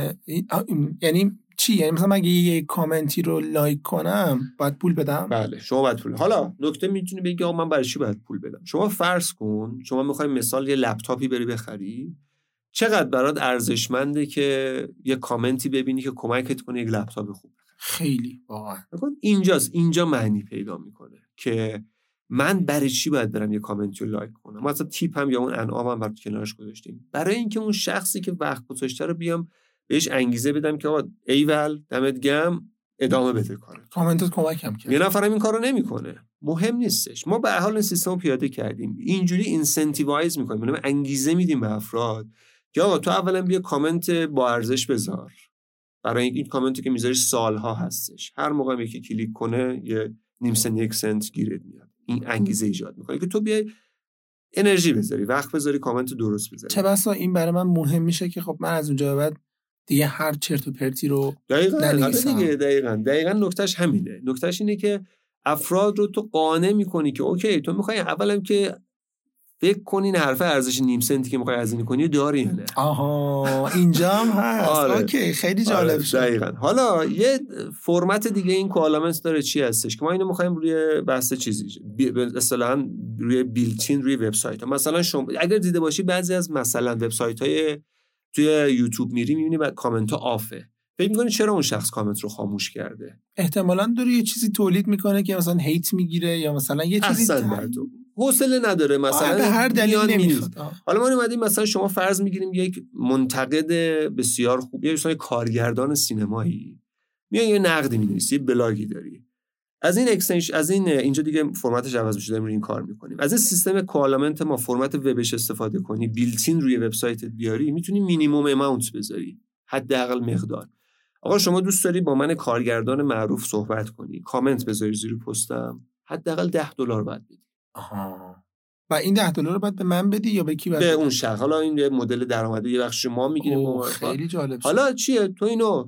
یعنی چی؟ یعنی مثلا اگه یه کامنتی رو لایک کنم باید پول بدم؟ بله شما باید پول. حالا نکته میتونی بگی آقا من برای چی باید پول بدم؟ شما فرض کن شما میخوای مثال یه لپتاپی بری بخری، چقدر برات ارزشمنده که یه کامنتی ببینی که کمکت کنه یک لپتاپ خوب بخری؟ خیلی واقعا. اینجاست اینجا معنی پیدا میکنه که من برای چی باید برم یه کامنتی رو لایک کنم. مثلا تیپ هم یا اون انعام هم برات کنارش گذاشتیم برای اینکه اون شخصی که وقت گذاشته رو بیام بهش انگیزه بدم که آقا ایول دمت گرم ادامه بده کارت. کامنتت کمکم کرد. یه نفرم این کارو نمیکنه، مهم نیستش. ما به هر حال این سیستم رو پیاده کردیم، اینجوری اینسنتیوایز میکنیم، یعنی انگیزه میدیم به افراد که آقا تو اولا بیا کامنت با ارزش بذار. برای این کامنتی که میذاری سالها هستش، هر موقع یکی کلیک کنه یه نیم سنت یک سنت گیرت میاد. این انگیزه ایجاد میکنه که تو بیای انرژی بذاری، وقت بذاری، کامنت درست بذاری. چه بسا این برای من مهم میشه که خب من از اونجا بعد دیگه هر چرت و پرتی رو دقیقاً دیگه دقیقاً دقیقاً نکتهش همینه. نکتهش اینه که افراد رو تو قانع میکنی که اوکی تو میخوای اولا که فکر کنین حرف ارزش نیم سنتی که میخوای هزینه کنی داری یا نه. آها اینجا هم هست. آره. اوکی خیلی جالب آره. شد. دقیقاً. حالا یه فرمت دیگه این کوالامنت داره چی هستش که ما اینو میخوایم روی بحث چیزی به اصطلاحاً روی بیلتین روی وبسایت. مثلا شما اگر دیده باشی بعضی از مثلا وبسایت‌های توی یوتیوب میری میبینی بعد کامنت ها آفه، فکر میکنی چرا اون شخص کامنت رو خاموش کرده؟ احتمالاً داره یه چیزی تولید میکنه که مثلا هیت میگیره یا مثلا یه چیزی تن... حوصله نداره مثلا به هر دلیل نمیخواد. حالا ما اومدیم مثلا شما فرض میگیریم یک منتقد بسیار خوب یا مثلا کارگردان سینمایی میای یه نقدی مینویسی، بلاگی داری، از این اکستنشن از این اینجا دیگه فرمتش عوض میشه، داریم این کار میکنیم، از این سیستم کوالامنت ما فرمت وبش استفاده کنی، بیلتین روی وبسایتت بیاری، میتونی مینیمم اماونت بذاری، حداقل مقدار. آقا شما دوست داری با من کارگردان معروف صحبت کنی، کامنت بذاری زیر پستم، حداقل ده دلار باید بدی. آها. و این ده دلار رو باید به من بدی یا به کی باید؟ به اون شخص. حالا این یه مدل درآمدی یه بخش ما میگیریم. خیلی جالب. حالا چیه تو اینو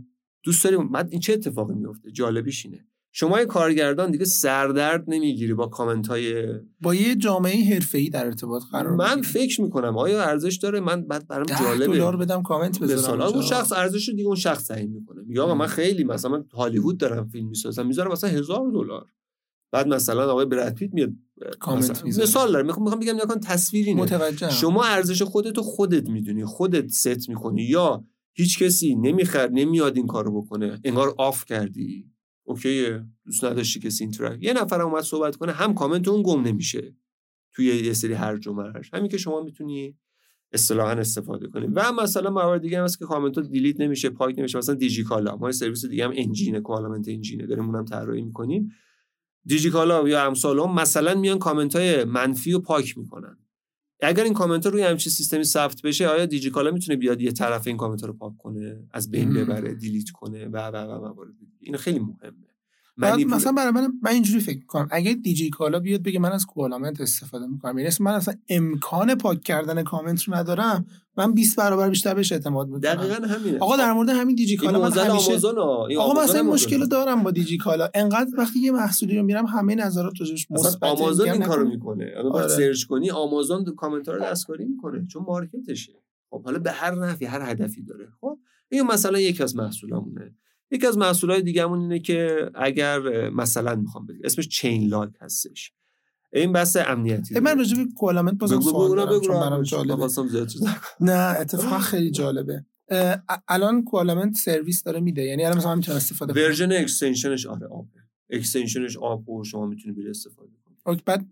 دوست داریم بعد این چه اتفاقی میفته؟ جالبیش اینه شما یه کارگردان دیگه سردرد نمیگیری با کامنت های با یه جامعه حرفه‌ای در ارتباط قرار من بگیری. فکر میکنم آیا ارزش داره من بعد برام جالبه ده دلار بدم کامنت بذارم اون شخص ارزش دیگه اون شخص تعیین میکنه میگه آقا من خیلی مثلا من هالیوود دارم فیلم میسازم میذارم مثلا هزار دلار بعد مثلا آقای براد پیت میاد کامنت میذاره مثال دارم میخوام بگم نکن تصویری نه متوجهم. شما ارزش خودتو خودت میدونی خودت ست میکنی یا هیچ کسی نمیخر نمیاد این کارو بکنه انگار آف کردی اوکیه دوست نداشتی کسی اینتراکت یه نفر اومد صحبت کنه هم کامنت اون گم نمیشه توی یه سری هرج و مرج همین که شما میتونی اصطلاحاً استفاده کنی و مثلا موارد دیگه هم هست که کامنت ها دیلیت نمیشه پاک نمیشه مثلا دیجیکالا ما سرویس دیگه هم انجینه کوالامنت انجینه داریم اونم طراحی میکنیم دیجیکالا یا امثال هم مثلا میان کامنت های منفی رو پاک میکنن اگر این کامنت ها روی همچین سیستمی ثبت بشه آیا دیجیکالا میتونه بیاد یه طرف این کامنت ها رو پاک کنه از بین ببره دیلیت کنه و و و موارد دیگه این خیلی مهمه من مثلا برای من من اینجوری فکر می‌کنم اگه دیجیکالا بیاد بگه من از کوالامنت استفاده می‌کنم یعنی من اصلا امکان پاک کردن کامنت رو ندارم من بیست برابر بیشتر بهش اعتماد می‌کنم دقیقاً همینه آقا در مورد همین دیجیکالا من همیشه آمازون آقا مثلا این مشکل دارم با دیجیکالا انقدر وقتی یه محصولی رو میرم همه نظرات روش مثبت آمازون این کارو میکنه الان باید سرچ کنی آمازون کامنت‌ها رو دستکاری میکنه چون مارکتشه خب حالا به هر نحوی هر هدفی داره خب این مثلا یکی از محصولامونه یکی از محصولات دیگه‌مون اینه که اگر مثلا میخوام بگم اسمش چین لاگ هستش این بحث امنیتی من راجع به کوالامنت بازم سوال دارم چون برام جالبه نه اتفاقا خیلی جالبه الان کوالامنت سرویس داره میده یعنی الان مثلا میتونم استفاده کنم ورژن اکستنشنش آره آب اکستنشنش آب و شما میتونی بری استفاده کنی اوکی بعد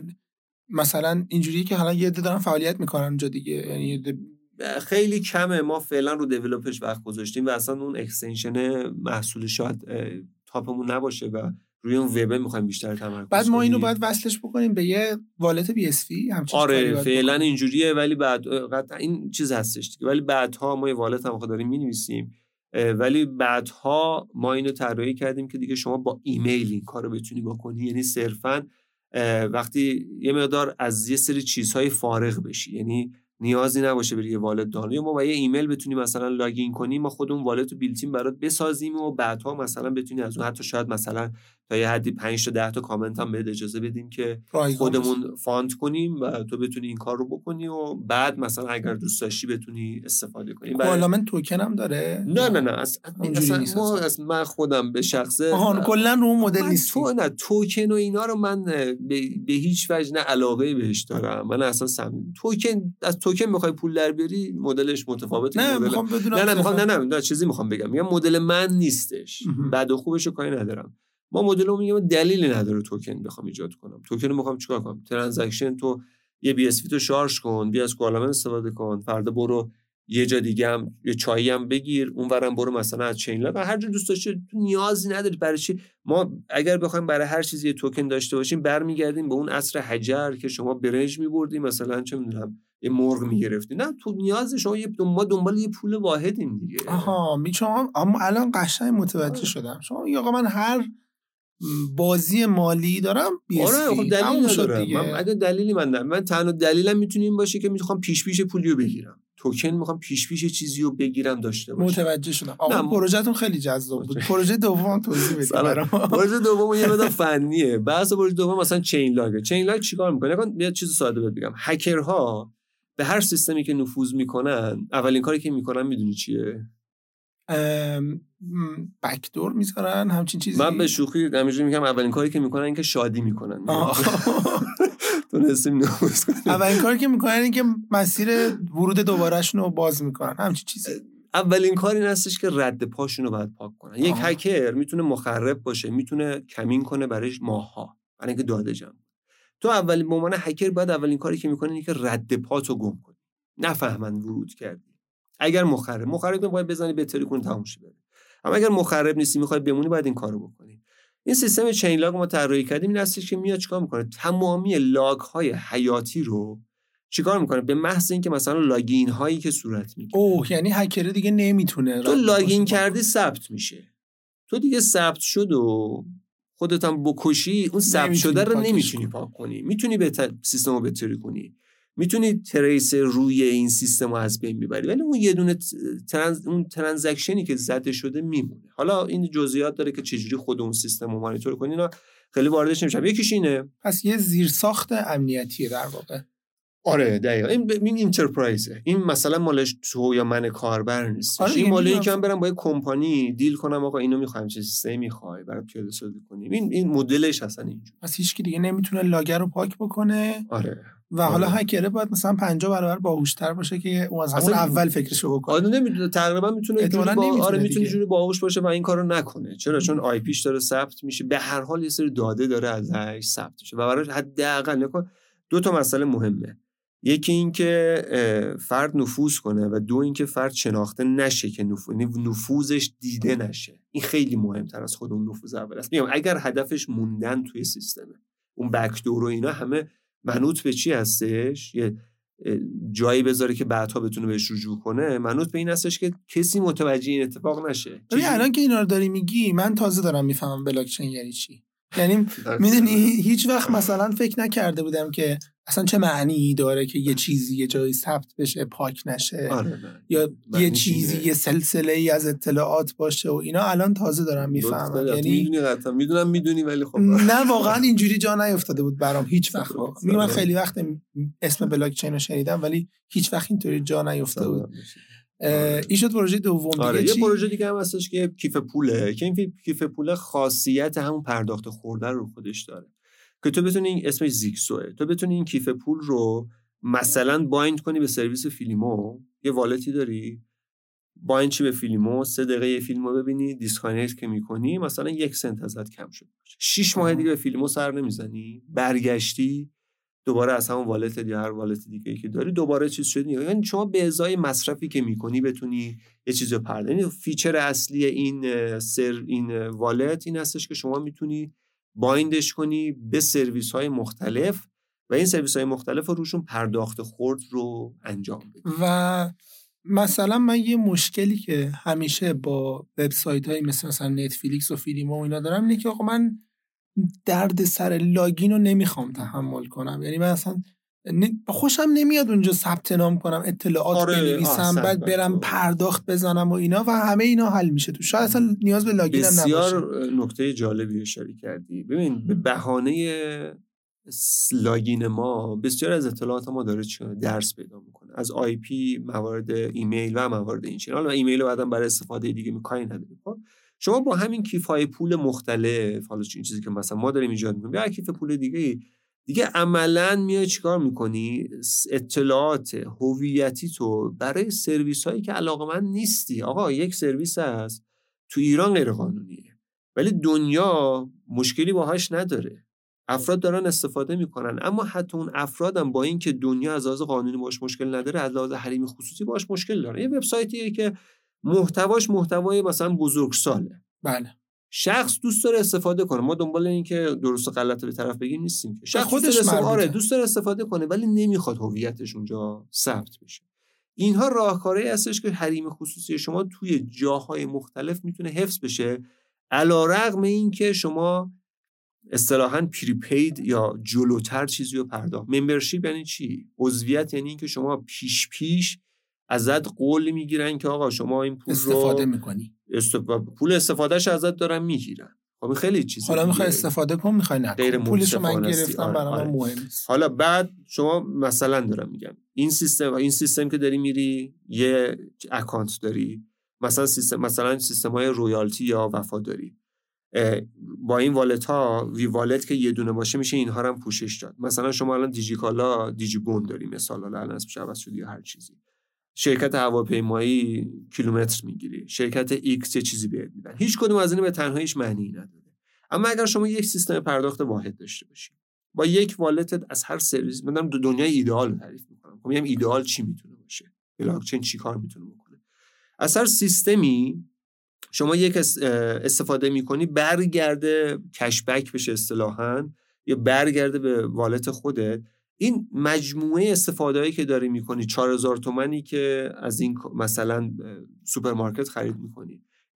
مثلا اینجوریه که حالا یه عده دارن فعالیت میکنن اونجا دیگه یعنی خیلی کمه ما فعلا رو دیولپش وقت گذاشتیم و اصلا اون اکستنشن محصول شاید تاپمون نباشه و روی اون وب میخوایم بیشتر تمرکز بعد ما اینو باید وصلش بکنیم به یه والت بی اس وی همچین آره فعلا اینجوریه ولی بعد قطعا این چیز هستش دیگه ولی بعدها ما یه والت هم داریم می‌نویسیم ولی بعدها ما اینو طراحی کردیم که دیگه شما با ایمیل این کارو بتونی بکنی یعنی صرفاً وقتی یه مقدار از یه سری چیزهای فارغ بشی یعنی نیازی نباشه بری یه والت دانلود ما با یه ایمیل بتونی مثلا لاگین کنی ما خودمون والت رو بیلتین برات بسازیم و بعدها مثلا بتونی از اون حتی شاید مثلا تا یه حدی پنج تا ده تا کامنت هم بهت اجازه بدیم که خودمون فانت کنیم و تو بتونی این کار رو بکنی و بعد مثلا اگر دوست داشتی بتونی استفاده کنی. کوالامنت توکن هم داره؟ نه نه نه از اصلا ما از من خودم به شخصه آها کلا رو مدل نیست. تو نه توکن و اینا رو من به, به هیچ وجه نه علاقه بهش دارم. من اصلا سم توکن از توکن میخوای پول در بیاری مدلش متفاوته. نه مدل... میخوام بدونم نه نه میخوام نه نه, نه چیزی میخوام بگم میگم مدل من نیستش. بد و خوبش رو کاری ندارم. ما مدلمون میگم دلیلی نداره توکن بخوام ایجاد کنم. توکن رو میخوام چیکار کنم؟ ترانزکشن تو یه بی اس وی تو شارژ کن، بیا از کوالامنت استفاده کن، فردا برو یه جا دیگه هم یه چایی هم بگیر، اونورم برو مثلا از چین لاگ هر جا دوست داشتی. تو نیازی نداری برای چی. ما اگر بخوایم برای هر چیزی یه توکن داشته باشیم برمیگردیم به اون عصر حجر که شما برنج می‌بردی مثلا چه می‌دونم یه مرغ می‌گرفتی. نه تو نیاز شما یه ما دنبال یه پول واحدیم دیگه. آها میچم اما الان قشنگ متوجه شدم. شما میگی آقا من هر بازی مالی دارم بی اس آره خب دلیل نداره. من اگه دلیلی من دارم. من تنها دلیلم میتونه این باشه که میخوام پیش پیش پولیو بگیرم. توکن میخوام پیش پیش چیزی رو بگیرم داشته باشم. متوجه شدم. آقا پروژه‌تون خیلی جذاب بود. پروژه دوم توضیح بدید برام. پروژه دوم یه مقدار فنیه. بحث پروژه دوم مثلا چین لاگ. چین لاگ چیکار میکنه؟ نکن یه چیز ساده بهت بگم. هکرها به هر سیستمی که نفوذ میکنن اولین کاری که میکنن میدونی چیه؟ بکدور میذارن همچین چیزی. من به شوخی همیشه میگم اولین کاری که میکنن این که شادی میکنن. تو نسیم نفوذ کنن. اولین کاری که میکنن این که مسیر ورود دوبارهشون رو باز میکنن همچین چیزی. اولین کار این هستش که رد پاشون رو باید پاک کنن. یک هکر میتونه مخرب باشه، میتونه کمین کنه برای ماها، برای اینکه داده جمع. تو اولین به عنوان هکر باید اولین کاری که میکنه اینه که رد پاتو گم کنی. نفهمن ورود کردی. اگر مخرب مخرب باید بزنی بهتری کنی تموم شه بره. اما اگر مخرب نیستی میخوای بمونی باید این کارو بکنی. این سیستم چین لاگ ما طراحی کردیم این هستش که میاد چیکار میکنه؟ تمامی لاگ های حیاتی رو چیکار میکنه؟ به محض اینکه مثلا لاگین هایی که صورت میگیره. اوه یعنی هکر دیگه نمیتونه. تو لاگین کردی ثبت میشه. تو دیگه ثبت شد و خودت هم بکشی اون ثبت شده رو نمیتونی پاک کنی. میتونی به سیستمو بهتری کنی. میتونی تریس روی این سیستم رو از بین ببری، ولی اون یه دونه ترنز... اون ترانزکشنی که زده شده میمونه. حالا این جزئیات داره که چجوری خود اون سیستم رو مانیتور کنی، اینا خیلی واردش نمیشم. یکیش اینه، پس یه زیرساخت امنیتی در واقع. آره دقیقاً. این این اینترپرایزه. این مثلا مالش تو یا من کاربر نیست. آره این مالی که من برم با یه کمپانی دیل کنم آقا اینو می‌خوایم چه سیستمی می‌خوای برای پیاده سازی کنیم. این این مدلش اصلا اینجوری. پس هیچ کی دیگه نمیتونه لاگر رو پاک بکنه. آره. و حالا آره. هکره باید مثلا پنجاه برابر باهوش‌تر باشه که اون از همون اول فکرشو بکنه. آره نمیدونه، تقریبا میتونه جوری با آره میتونه جوری باهوش باشه و این کارو نکنه. چرا؟ چون آی پیش داره ثبت میشه، به هر حال یه سری داده داره ازش ثبت میشه و براش حداقل نکن. دو تا مسئله مهمه. یکی این که فرد نفوذ کنه و دو این که فرد شناخته نشه که نفوذ نفوذش دیده نشه. این خیلی مهمتر از خود اون نفوذ اول است. میگم اگر هدفش موندن توی سیستمه، اون بکدور و اینا همه منوط به چی هستش؟ یه جایی بذاره که بعدها بتونه بهش رجوع کنه. منوط به این هستش که کسی متوجه این اتفاق نشه. ببین الان که اینا رو داری میگی من تازه دارم میفهمم بلاکچین یعنی چی. یعنی میدونی هیچ وقت مثلا فکر نکرده بودم که اصلا چه معنی داره که یه چیزی یه جایی ثبت بشه پاک نشه. آره یا یه چیزی یه سلسله ای از اطلاعات باشه و اینا الان تازه دارم میفهمم. یعنی میدونی قطعا میدونم میدونی ولی خب نه واقعا اینجوری جا نیافتاده بود برام هیچ وقت. میگم من خیلی وقت اسم بلاکچین رو شنیدم ولی هیچ وقت اینطوری جا نیافتاده بود. این شد پروژه دوم. دیگه آره چی؟ یه پروژه دیگه هم هستش که کیف پوله، که این کیف پوله خاصیت همون پرداخت خورده رو خودش داره که تو بتونی این اسمش زیکسوه، تو بتونی این کیف پول رو مثلا بایند کنی به سرویس فیلیمو. یه والتی داری بایند چی به فیلیمو، سه دقیقه یه فیلمو ببینی، دیسکانکت که میکنی مثلا یک سنت ازت کم شد باشه، شش ماه دیگه به فیلیمو سر نمیزنی، برگشتی دوباره از همون والت یا هر والت دیگه‌ای که داری دوباره چیز شدی. یعنی شما به ازای مصرفی که میکنی بتونی یه چیزی رو پرداخت. یعنی فیچر اصلی این سر این والت این هستش که شما میتونی بایندش کنی به سرویس‌های مختلف و این سرویس‌های مختلف رو روشون پرداخت خرد رو انجام بدی. و مثلا من یه مشکلی که همیشه با وبسایت‌های مثل مثلا نتفلیکس و فیلیمو و اینا دارم اینه که آقا من درد سر لاگین رو نمیخوام تحمل کنم. یعنی من اصلا خوشم نمیاد اونجا ثبت نام کنم، اطلاعات آره بنویسم، بعد برم آره. پرداخت بزنم و اینا و همه اینا حل میشه تو. شاید اصلا نیاز به لاگین هم نباشه. بسیار نکته جالبی اشاره کردی. ببین به بهانه لاگین ما بسیار از اطلاعات ما داره درس پیدا میکنه، از آی پی، موارد ایمیل و موارد این چنین. حالا ایمیل رو بعداً برای استفاده دیگه می‌کنی نداریم. شما با همین کیف‌های پول مختلف، حالا این چیزی که مثلا ما داریم ایجاد می‌کنیم یا کیف پول دیگه دیگه عملاً میای چیکار می‌کنی؟ اطلاعات هویتی تو برای سرویس‌هایی که علاقه‌مند نیستی. آقا یک سرویس هست تو ایران غیر قانونیه ولی دنیا مشکلی باهاش نداره، افراد دارن استفاده میکنن، اما حتی اون افرادم با این که دنیا از لحاظ قانونی باش مشکل نداره از لحاظ حریم خصوصی باش مشکل داره. یه وبسایتیه که محتواش محتوای مثلا بزرگساله، بله، شخص دوست داره استفاده کنه، ما دنبال این که درست و غلط به طرف بگیم نیستیم که شخص خودش استفاده آره دوست داره استفاده کنه ولی نمیخواد هویتش اونجا ثبت بشه. اینها راهکارهایی هستش که حریم خصوصی شما توی جاهای مختلف میتونه حفظ بشه، علیرغم این که شما اصطلاحاً پریپید یا جلوتر چیزی رو پرداخت. ممبرشیپ یعنی چی؟ عضویت یعنی این که شما پیش پیش ازت قول میگیرن که آقا شما این پول استفاده رو میکنی، استفاده پول استفادهش ازت دارن میگیرن. خب خیلی چیزه، حالا میخوای استفاده کن میخوای نکن، پولشو من گرفتم برام آره. مهم نیست. حالا بعد شما مثلا دارم میگم این سیستم این سیستم که داری میری یه اکانت داری، مثلا سیستم مثلا سیستم‌های رویالتی یا وفاداری، با این والت ها وی والت که یه دونه باشه میشه اینها رو هم پوشش داد. مثلا شما الان دیجیکالا دیجیبون داری مثلا، الان اسمش عوض شد یا هر چیزی، شرکت هواپیمایی کیلومتر میگیری، شرکت ایکس یه چیزی بهت میدن. هیچ کدوم از اینا به تنهاییش معنی نداره. اما اگر شما یک سیستم پرداخت واحد داشته باشی با یک والت از هر سرویس، من دارم دنیای ایدئال رو تعریف میکنم. میگم ایدئال چی میتونه باشه، بلاکچین چی کار میتونه بکنه. از هر سیستمی شما یک استفاده میکنی برگرده کشبک بشه اصطلاحاً، یا برگرده به والت خودت. این مجموعه استفادهایی که داری میکنی، چهار هزار تومانی که از این مثلا سوپرمارکت خرید میکنی،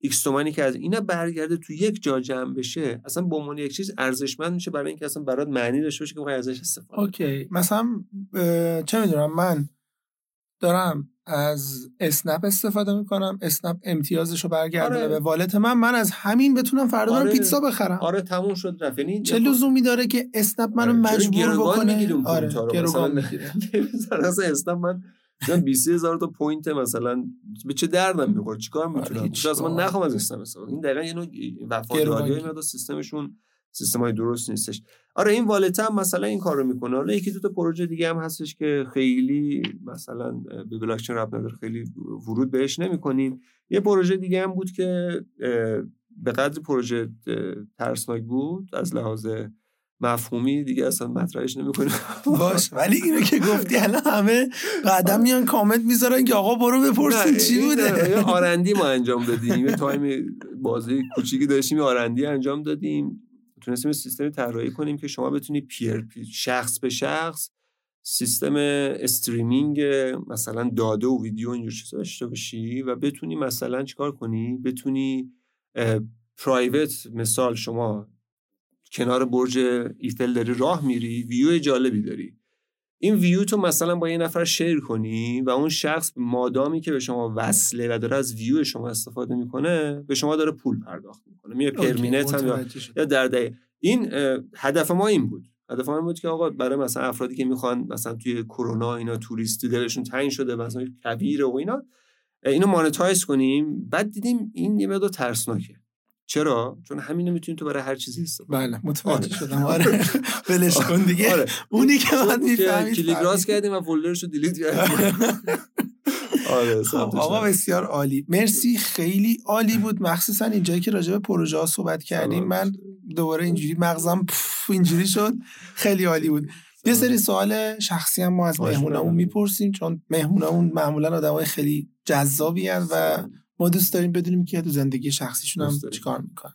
ایکس تومانی که از اینا برگرده تو یک جا جمع بشه، اصلا به عنوان یک چیز ارزشمند میشه برای اینکه اصلا برات معنی داشته باشه که بخوای ازش استفاده. اوکی، مثلا چه میدونم من دارم از اسنپ استفاده میکنم، اسنپ امتیازشو برگردونه آره. به والت من، من از همین بتونم فردا آره. پیتزا بخرم. آره تموم شد رفت. یعنی چه لزومی داره که اسنپ منو آره. مجبور بکنه؟ آره گروگان میگیره. مثلا اسنپ من مثلا بیست هزار تا پوینت مثلا به چه دردم میخوره؟ چیکار میتونم؟ چرا من نخوام از اسنپ استفاده. این دقیقاً یه نوع وفاداریه، اینا سیستمشون سیستمای درست نیستش. آره این والت هم مثلا این کارو میکنه. حالا یکی دو تا پروژه دیگه هم هستش که خیلی مثلا به بلاکچین ربط نداره، خیلی ورود بهش نمیکنیم. یه پروژه دیگه هم بود که به قدر پروژه ترسناک بود از لحاظ مفهومی، دیگه اصلا مطرحش نمیکنیم. باش، ولی اینو که گفتی الان همه بعدم میان کامنت میذارن که آقا برو بپرسین چی بوده. یه آرندی ما انجام دادیم، یه تایم بازی کوچیکی داشتیم، آرندی انجام دادیم، تونستیم سیستمی طراحی کنیم که شما بتونی پیر پیر شخص به شخص سیستم استریمینگ مثلا داده و ویدیو اینجور چیزا داشته باشی و بتونی مثلا چیکار کنی، بتونی پرایوت، مثال شما کنار برج ایفل داری راه میری، ویو جالبی داری، این ویو تو مثلا با یه نفر شیر کنی و اون شخص مادامی که به شما وصله و داره از ویو شما استفاده میکنه به شما داره پول پرداخت میکنه، میاد پرمینت هم یا, یا در دقیقه. این هدف ما این بود. هدف ما این بود که آقا برای مثلا افرادی که میخوان مثلا توی کرونا اینا توریستی دلشون تنگ شده مثلا کبیره و اینا، اینو مانتایز کنیم. بعد دیدیم این یه مقدار ترسناکه. چرا؟ چون همینو میتونی تو برای هر چیزی استفاده. بله متوجه شدم. آره ولش کن دیگه. آره. اونی که بعد میفهمید کلیک راست کردیم و فولدرشو دیلیت کردیم. آره آقا بسیار عالی، مرسی، خیلی عالی بود، مخصوصا اینجایی که راجع به پروژه ها صحبت کردیم. من دوباره اینجوری مغزم اینجوری شد، خیلی عالی بود. یه سری سوال شخصی هم ما از مهمونامون میپرسیم، چون مهمونامون معمولا آدمای خیلی جذابی ان و ما دوست داریم بدونیم که تو زندگی شخصیشون هم چیکار میکنن.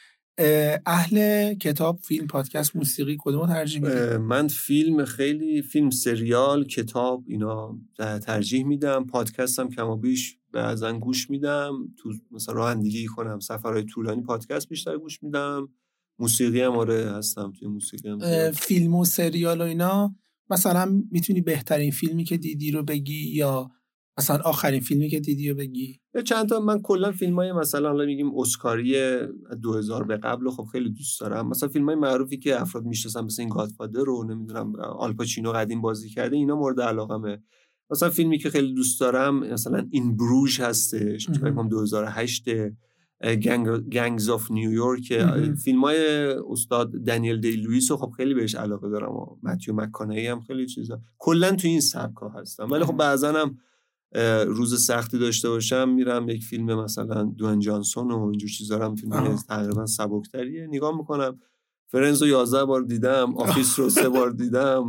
اهل کتاب، فیلم، پادکست، موسیقی کدومو ترجیح میدی؟ من فیلم، خیلی فیلم، سریال، کتاب اینا ترجیح میدم. پادکست هم کم و بیش بعضن گوش میدم، تو مثلا رانندگی کنم، سفرهای طولانی پادکست بیشتر گوش میدم. موسیقی هم آره هستم توی موسیقی هم. فیلم و سریال و اینا مثلا میتونی بهترین فیلمی که دیدی رو بگی یا مثلا آخرین فیلمی که دیدی رو بگی؟ چند تا من کلا فیلمای مثلا حالا میگیم اسکاری دو هزار به قبل خب خیلی دوست دارم. مثلا فیلمای معروفی که افراد میشناسن مثل این گادفادر رو نمیدونم آلپاچینو قدیم بازی کرده، اینا مورد علاقمه. مثلا فیلمی که خیلی دوست دارم مثلا این بروژ هستش که فکر کنم دو هزار و هشت، گنگ گنگز آف نیویورک، فیلمای استاد دنیل دی لوئیس رو خب خیلی بهش علاقه دارم و متیو مک‌کانهی هم خیلی چیزا کلا تو این سبکا هستم. ولی خب بعضا هم روز سختی داشته باشم میرم یک فیلم مثلا دوئن جانسون و اینجور چیزا رو هم فیلم تقریبا سبکتریه نگاه میکنم. فرنز رو یازده بار دیدم، آفیس رو سه بار دیدم.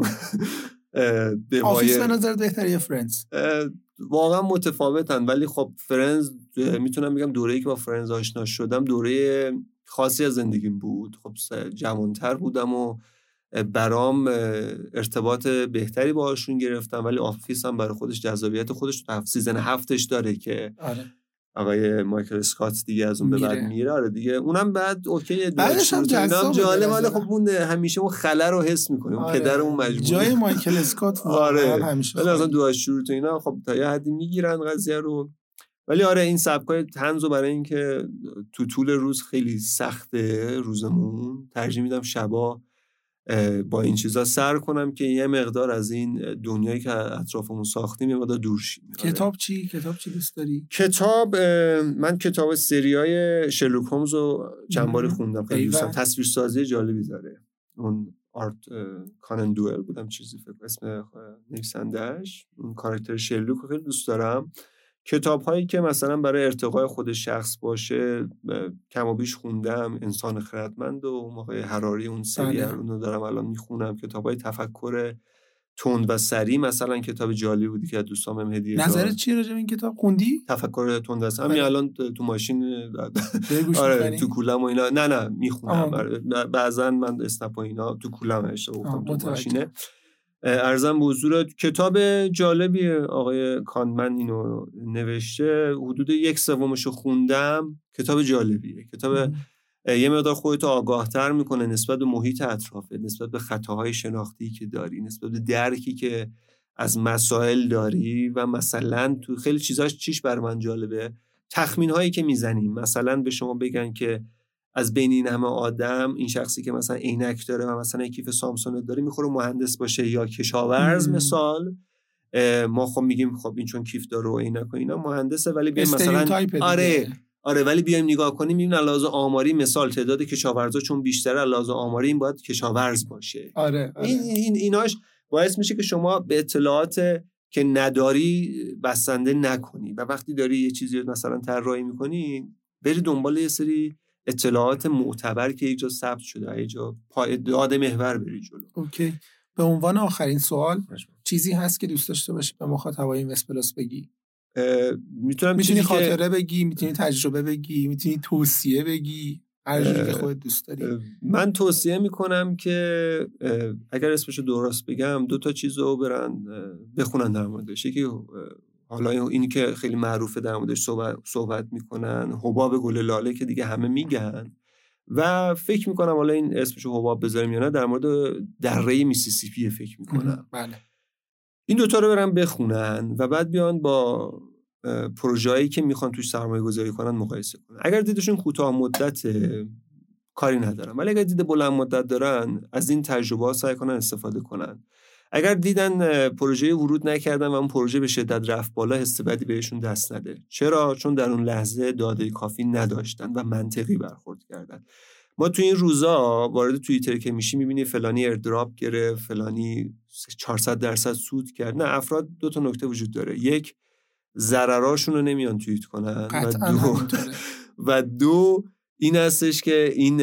آفیس به نظر بهتره فرنز؟ واقعا متفاوتن، ولی خب فرنز میتونم بگم دوره‌ای که با فرنز آشنا شدم دوره خاصی از زندگیم بود. خب جوانتر بودم و برام ارتباط بهتری باهاشون گرفتم، ولی آفیس هم برای خودش جذابیت خودش تو سیزن هفتش داره که آره. آقای مایکل اسکات دیگه از اون به بعد میره. آره دیگه اونم بعد اوکی بعدش هم جالب، ولی خب اون همیشه اون خلا رو حس می‌کنیم. آره. پدرمون مجبور جای مایکل اسکات آره همیشه ولی اصلا دو شروع تو اینا خب تا یه حدی میگیرن قضیه رو. ولی آره این سبکای طنزو برای اینکه تو طول روز خیلی سخته روزمون، ترجیح میدم شبا با این چیزا سر کنم که یه مقدار از این دنیایی که اطرافمون ساختیم یه مقدار دور شیم. کتاب چی؟ کتاب چی دوست داری؟ کتاب من کتاب سریای شرلوک هومز رو چند باری خوندم، خیلی دوست دارم. تصویرسازی جالبی داره. اون آرت کانن دوئل بودم چیزی فکر اسم نویسنده‌اش، اون کاراکتر شرلوک رو خیلی دوست دارم. کتاب هایی که مثلا برای ارتقای خود شخص باشه کم و بیش خوندم. انسان خردمند و موقع حراری اون سری رو دارم الان میخونم. کتاب های تفکر تند و سریع مثلا کتاب جالبی بودی که دوستام هم هدیه داد. نظرت چیه راجع به این کتاب؟ خوندی؟ تفکر تند و سریع همین الان تو ماشین آره تو کولم و اینا نه نه میخونم. بعضا من اسنپ و اینا تو کولم اشتباه گفتم تو ماشینه. ارزم به حضورت کتاب جالبی آقای کانمن اینو نوشته، حدود یک سومشو خوندم. کتاب جالبیه، کتاب یه مقدار خودتو آگاهتر میکنه نسبت به محیط اطرافت، نسبت به خطاهای شناختی که داری، نسبت به درکی که از مسائل داری. و مثلا تو خیلی چیزاش چیش بر من جالبه، تخمین هایی که میزنیم. مثلا به شما بگن که از بین این همه آدم این شخصی که مثلا عینک داره و مثلا کیف سامسونگ داره میخوره مهندس باشه یا کشاورز. مم. مثال ما خب میگیم خب این چون کیف داره و عینک و اینا مهندسه، ولی بیایم مثلا آره آره ولی بیایم نگاه کنیم میبینیم علاوه آماری مثال تعداد کشاورزا چون بیشتره علاوه آماری این باید کشاورز باشه. آره, آره. این این ایناش باعث میشه که شما به اطلاعات که نداری بسنده نکنی و وقتی داری یه چیزی مثلا طراحی میکنی بری دنبال یه سری اطلاعات معتبر که اینجا ثبت شده، اینجا پای داد محور بری جلو. اوکی. به عنوان آخرین سوال چیزی هست که دوست داشته باشی به مخاطبای اینوست پلاس بگی؟ میتونم میتونی خاطره که... بگی، میتونی تجربه بگی، میتونی توصیه بگی، هر جوری که خودت دوست داری. من توصیه میکنم که اگر اسمشو درست بگم دو تا چیزو برن بخونن در موردش. یکی حالا اینی که خیلی معروفه در موردش صحبت, صحبت میکنن، حباب گل لاله که دیگه همه میگن و فکر میکنم حالا این اسمشو حباب بذاریم یا نه، در مورد دره میسیسیپی فکر میکنم. بله. این دوتا رو برن بخونن و بعد بیان با پروژه‌ای که میخوان توش سرمایه گذاری کنن مقایسه کنن. اگر دیدشون کوتاه مدت کاری ندارن، ولی اگر دید بلند مدت دارن از این تجربه سعی کنن استفاده کنن. اگر دیدن پروژه ورود نکردن و اون پروژه به شدت رفت بالا، حس بدی بهشون دست نده. چرا؟ چون در اون لحظه داده کافی نداشتن و منطقی برخورد کردن. ما تو این روزا وارد توییتر که میشی میبینی فلانی ایردراپ گرفت، فلانی چهارصد درصد سود کرد. نه، افراد دو تا نکته وجود داره. یک، ضرراشون رو نمیان توییت کنن و دو و دو این هستش که این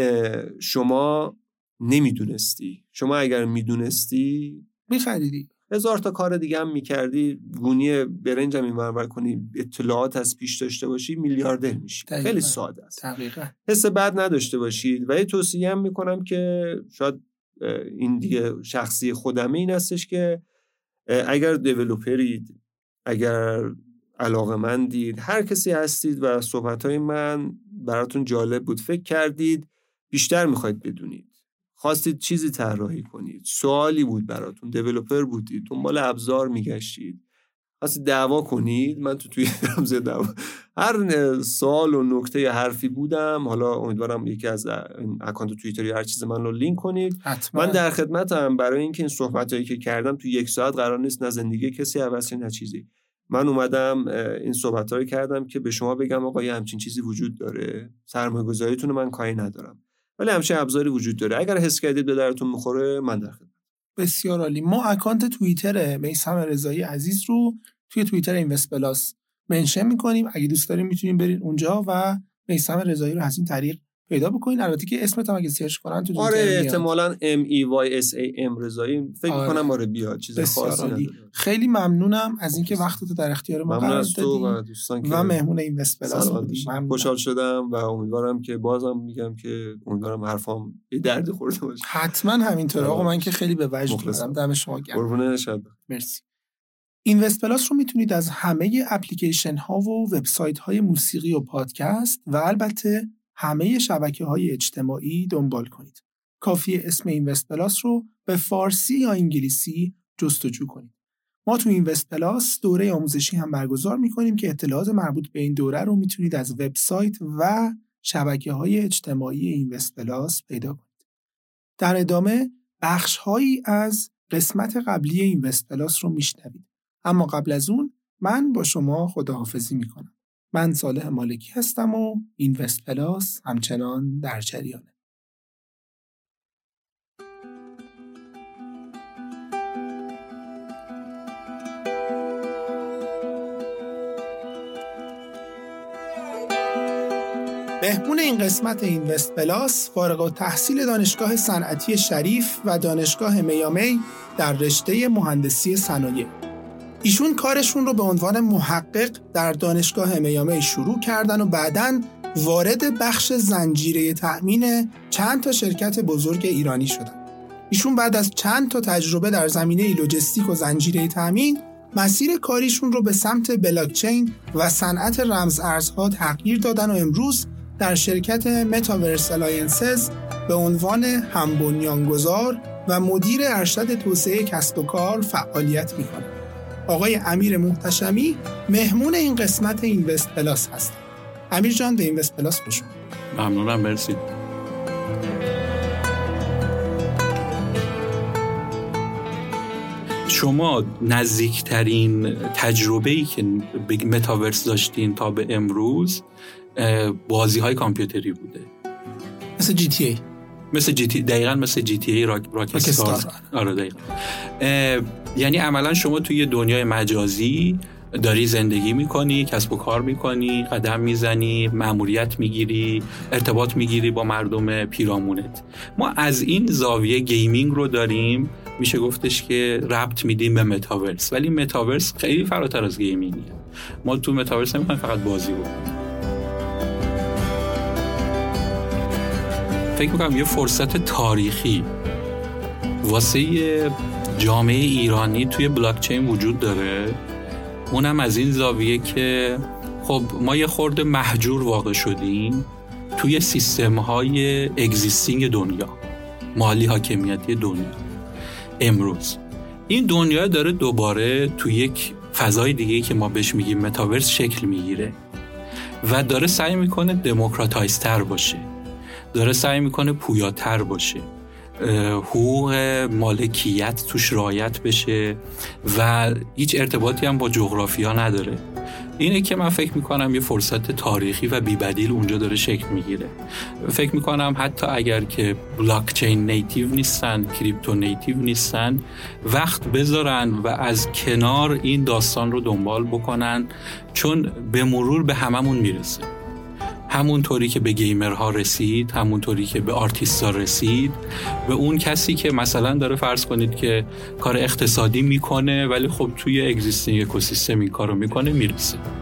شما نمیدونستی. شما اگر میدونستی میخریدی، هزار تا کار دیگه هم میکردی، گونی برنج هم اینور کنی، اطلاعات از پیش داشته باشی، میلیاردر میشی. خیلی ساده است. دقیقاً. حس بد نداشته باشید. و یه توصیه هم میکنم که شاید این دیگه شخصی خودمه، این هستش که اگر دیولوپرید، اگر علاقه‌مندید، هر کسی هستید و صحبت‌های من براتون جالب بود، فکر کردید بیشتر میخواید بدونید، خواستید چیزی طراحی کنید، سوالی بود براتون، دیولپر بودید، دنبال ابزار میگشتید، خواستید دعوا کنید، من تو توی رمز دعوا هر سوال و نکته یا حرفی بودم. حالا امیدوارم یکی از اکانت توییتر یا هر چیز من رو لینک کنید. حتما. من در خدمتم برای اینکه این صحبتایی که کردم تو یک ساعت قرار نیست نه زندگی کسی عوض نه چیزی. من اومدم این صحبت‌ها رو کردم که به شما بگم آقا یه همچین چیزی وجود داره، سرمایه‌گذاریتون رو من کاری ندارم، ولی همچین ابزاری وجود داره، اگر حس کردید به درتون میخوره من در خدمت. بسیار عالی. ما اکانت توییتر میثم رضایی عزیز رو توی توییتر اینوست پلاس منشن می‌کنیم. اگه دوست دارین میتونین برید اونجا و میثم رضایی رو از این طریق پیدا بکنین. البته که اسمت هم اگه سرچ کنن تو آره احتمالاً ام ای وای اس ای ام رضایی فکر آره. کنم آره بیاد، چیز خاصی نداره. خیلی ممنونم از اینکه وقتت در اختیار ما قرار دادی و دوستان و مهمون اینوست پلاس بودی. خوشحال شدم و امیدوارم که بازم میگم که امیدوارم حرفام به درد خورده باشه. حتما همینطوره آقا، من که خیلی به وجد اومدم. دم شما گرم. قربون شما. مرسی. اینوست پلاس رو میتونید از همه اپلیکیشن ها و وبسایت های موسیقی و پادکست و البته همه شبکه‌های اجتماعی دنبال کنید. کافیه اسم اینوست پلاس رو به فارسی یا انگلیسی جستجو کنید. ما تو اینوست پلاس دوره آموزشی هم برگزار می‌کنیم که اطلاعات مربوط به این دوره رو میتونید از وبسایت و شبکه‌های اجتماعی اینوست پلاس پیدا کنید. در ادامه بخش‌هایی از قسمت قبلی اینوست پلاس رو میشنوید. اما قبل از اون من با شما خداحافظی می‌کنم. من صالح مالکی هستم و اینوست پلاس همچنان در جریانه. مهمون این قسمت اینوست پلاس فارغ التحصیل دانشگاه صنعتی شریف و دانشگاه میامی در رشته مهندسی صنایع. ایشون کارشون رو به عنوان محقق در دانشگاه میامی شروع کردن و بعداً وارد بخش زنجیره تأمین چند تا شرکت بزرگ ایرانی شدن. ایشون بعد از چند تا تجربه در زمینه لوجستیک و زنجیره تامین، مسیر کاریشون رو به سمت بلاکچین و صنعت رمز ارزها تغییر دادن و امروز در شرکت متاورس الاینسز به عنوان هم بنیانگذار و مدیر ارشد توسعه کسب و کار فعالیت می‌کنند. آقای امیر محتشمی مهمون این قسمت اینوست پلاس هست. امیر جان به اینوست پلاس خوش اومدید. ممنونم، مرسی. شما نزدیکترین تجربه‌ای که به متاورس داشتین تا به امروز بازی‌های کامپیوتری بوده، مثل جی تی ای، مثل جی تی دقیقاً مثل جی تی ای راک راکستار. آره دقیقاً. یعنی عملاً شما توی دنیای مجازی داری زندگی میکنی، کسب و کار میکنی، قدم میزنی، مأموریت میگیری، ارتباط میگیری با مردم پیرامونت. ما از این زاویه گیمینگ رو داریم، میشه گفتش که ربط میدیم به متاورس، ولی متاورس خیلی فراتر از گیمینگه. ما تو متاورس نمیخوایم فقط بازی بکنیم. فکر میکنم یه فرصت تاریخی واسه جامعه ایرانی توی بلاکچین وجود داره، اونم از این زاویه که خب ما یه خورده محجور واقع شدیم توی سیستم‌های اگزیستینگ دنیا، مالی حاکمیتی دنیا. امروز این دنیا داره دوباره توی یک فضای دیگه که ما بهش میگیم متاورس شکل میگیره و داره سعی میکنه دموکراتایزتر باشه، داره سعی میکنه پویاتر باشه، حقوق مالکیت توش رعایت بشه و هیچ ارتباطی هم با جغرافیا نداره. اینه که من فکر میکنم یه فرصت تاریخی و بی‌بدیل اونجا داره شکل میگیره. فکر میکنم حتی اگر که بلاکچین نیتیو نیستن، کریپتو نیتیو نیستن، وقت بذارن و از کنار این داستان رو دنبال بکنن، چون به مرور به هممون میرسه. همون طوری که به گیمرها رسید، همون طوری که به آرتیست‌ها رسید، به اون کسی که مثلا داره فرض کنید که کار اقتصادی میکنه ولی خب توی اگزیستینگ اکوسیستم این کارو میکنه میرسه.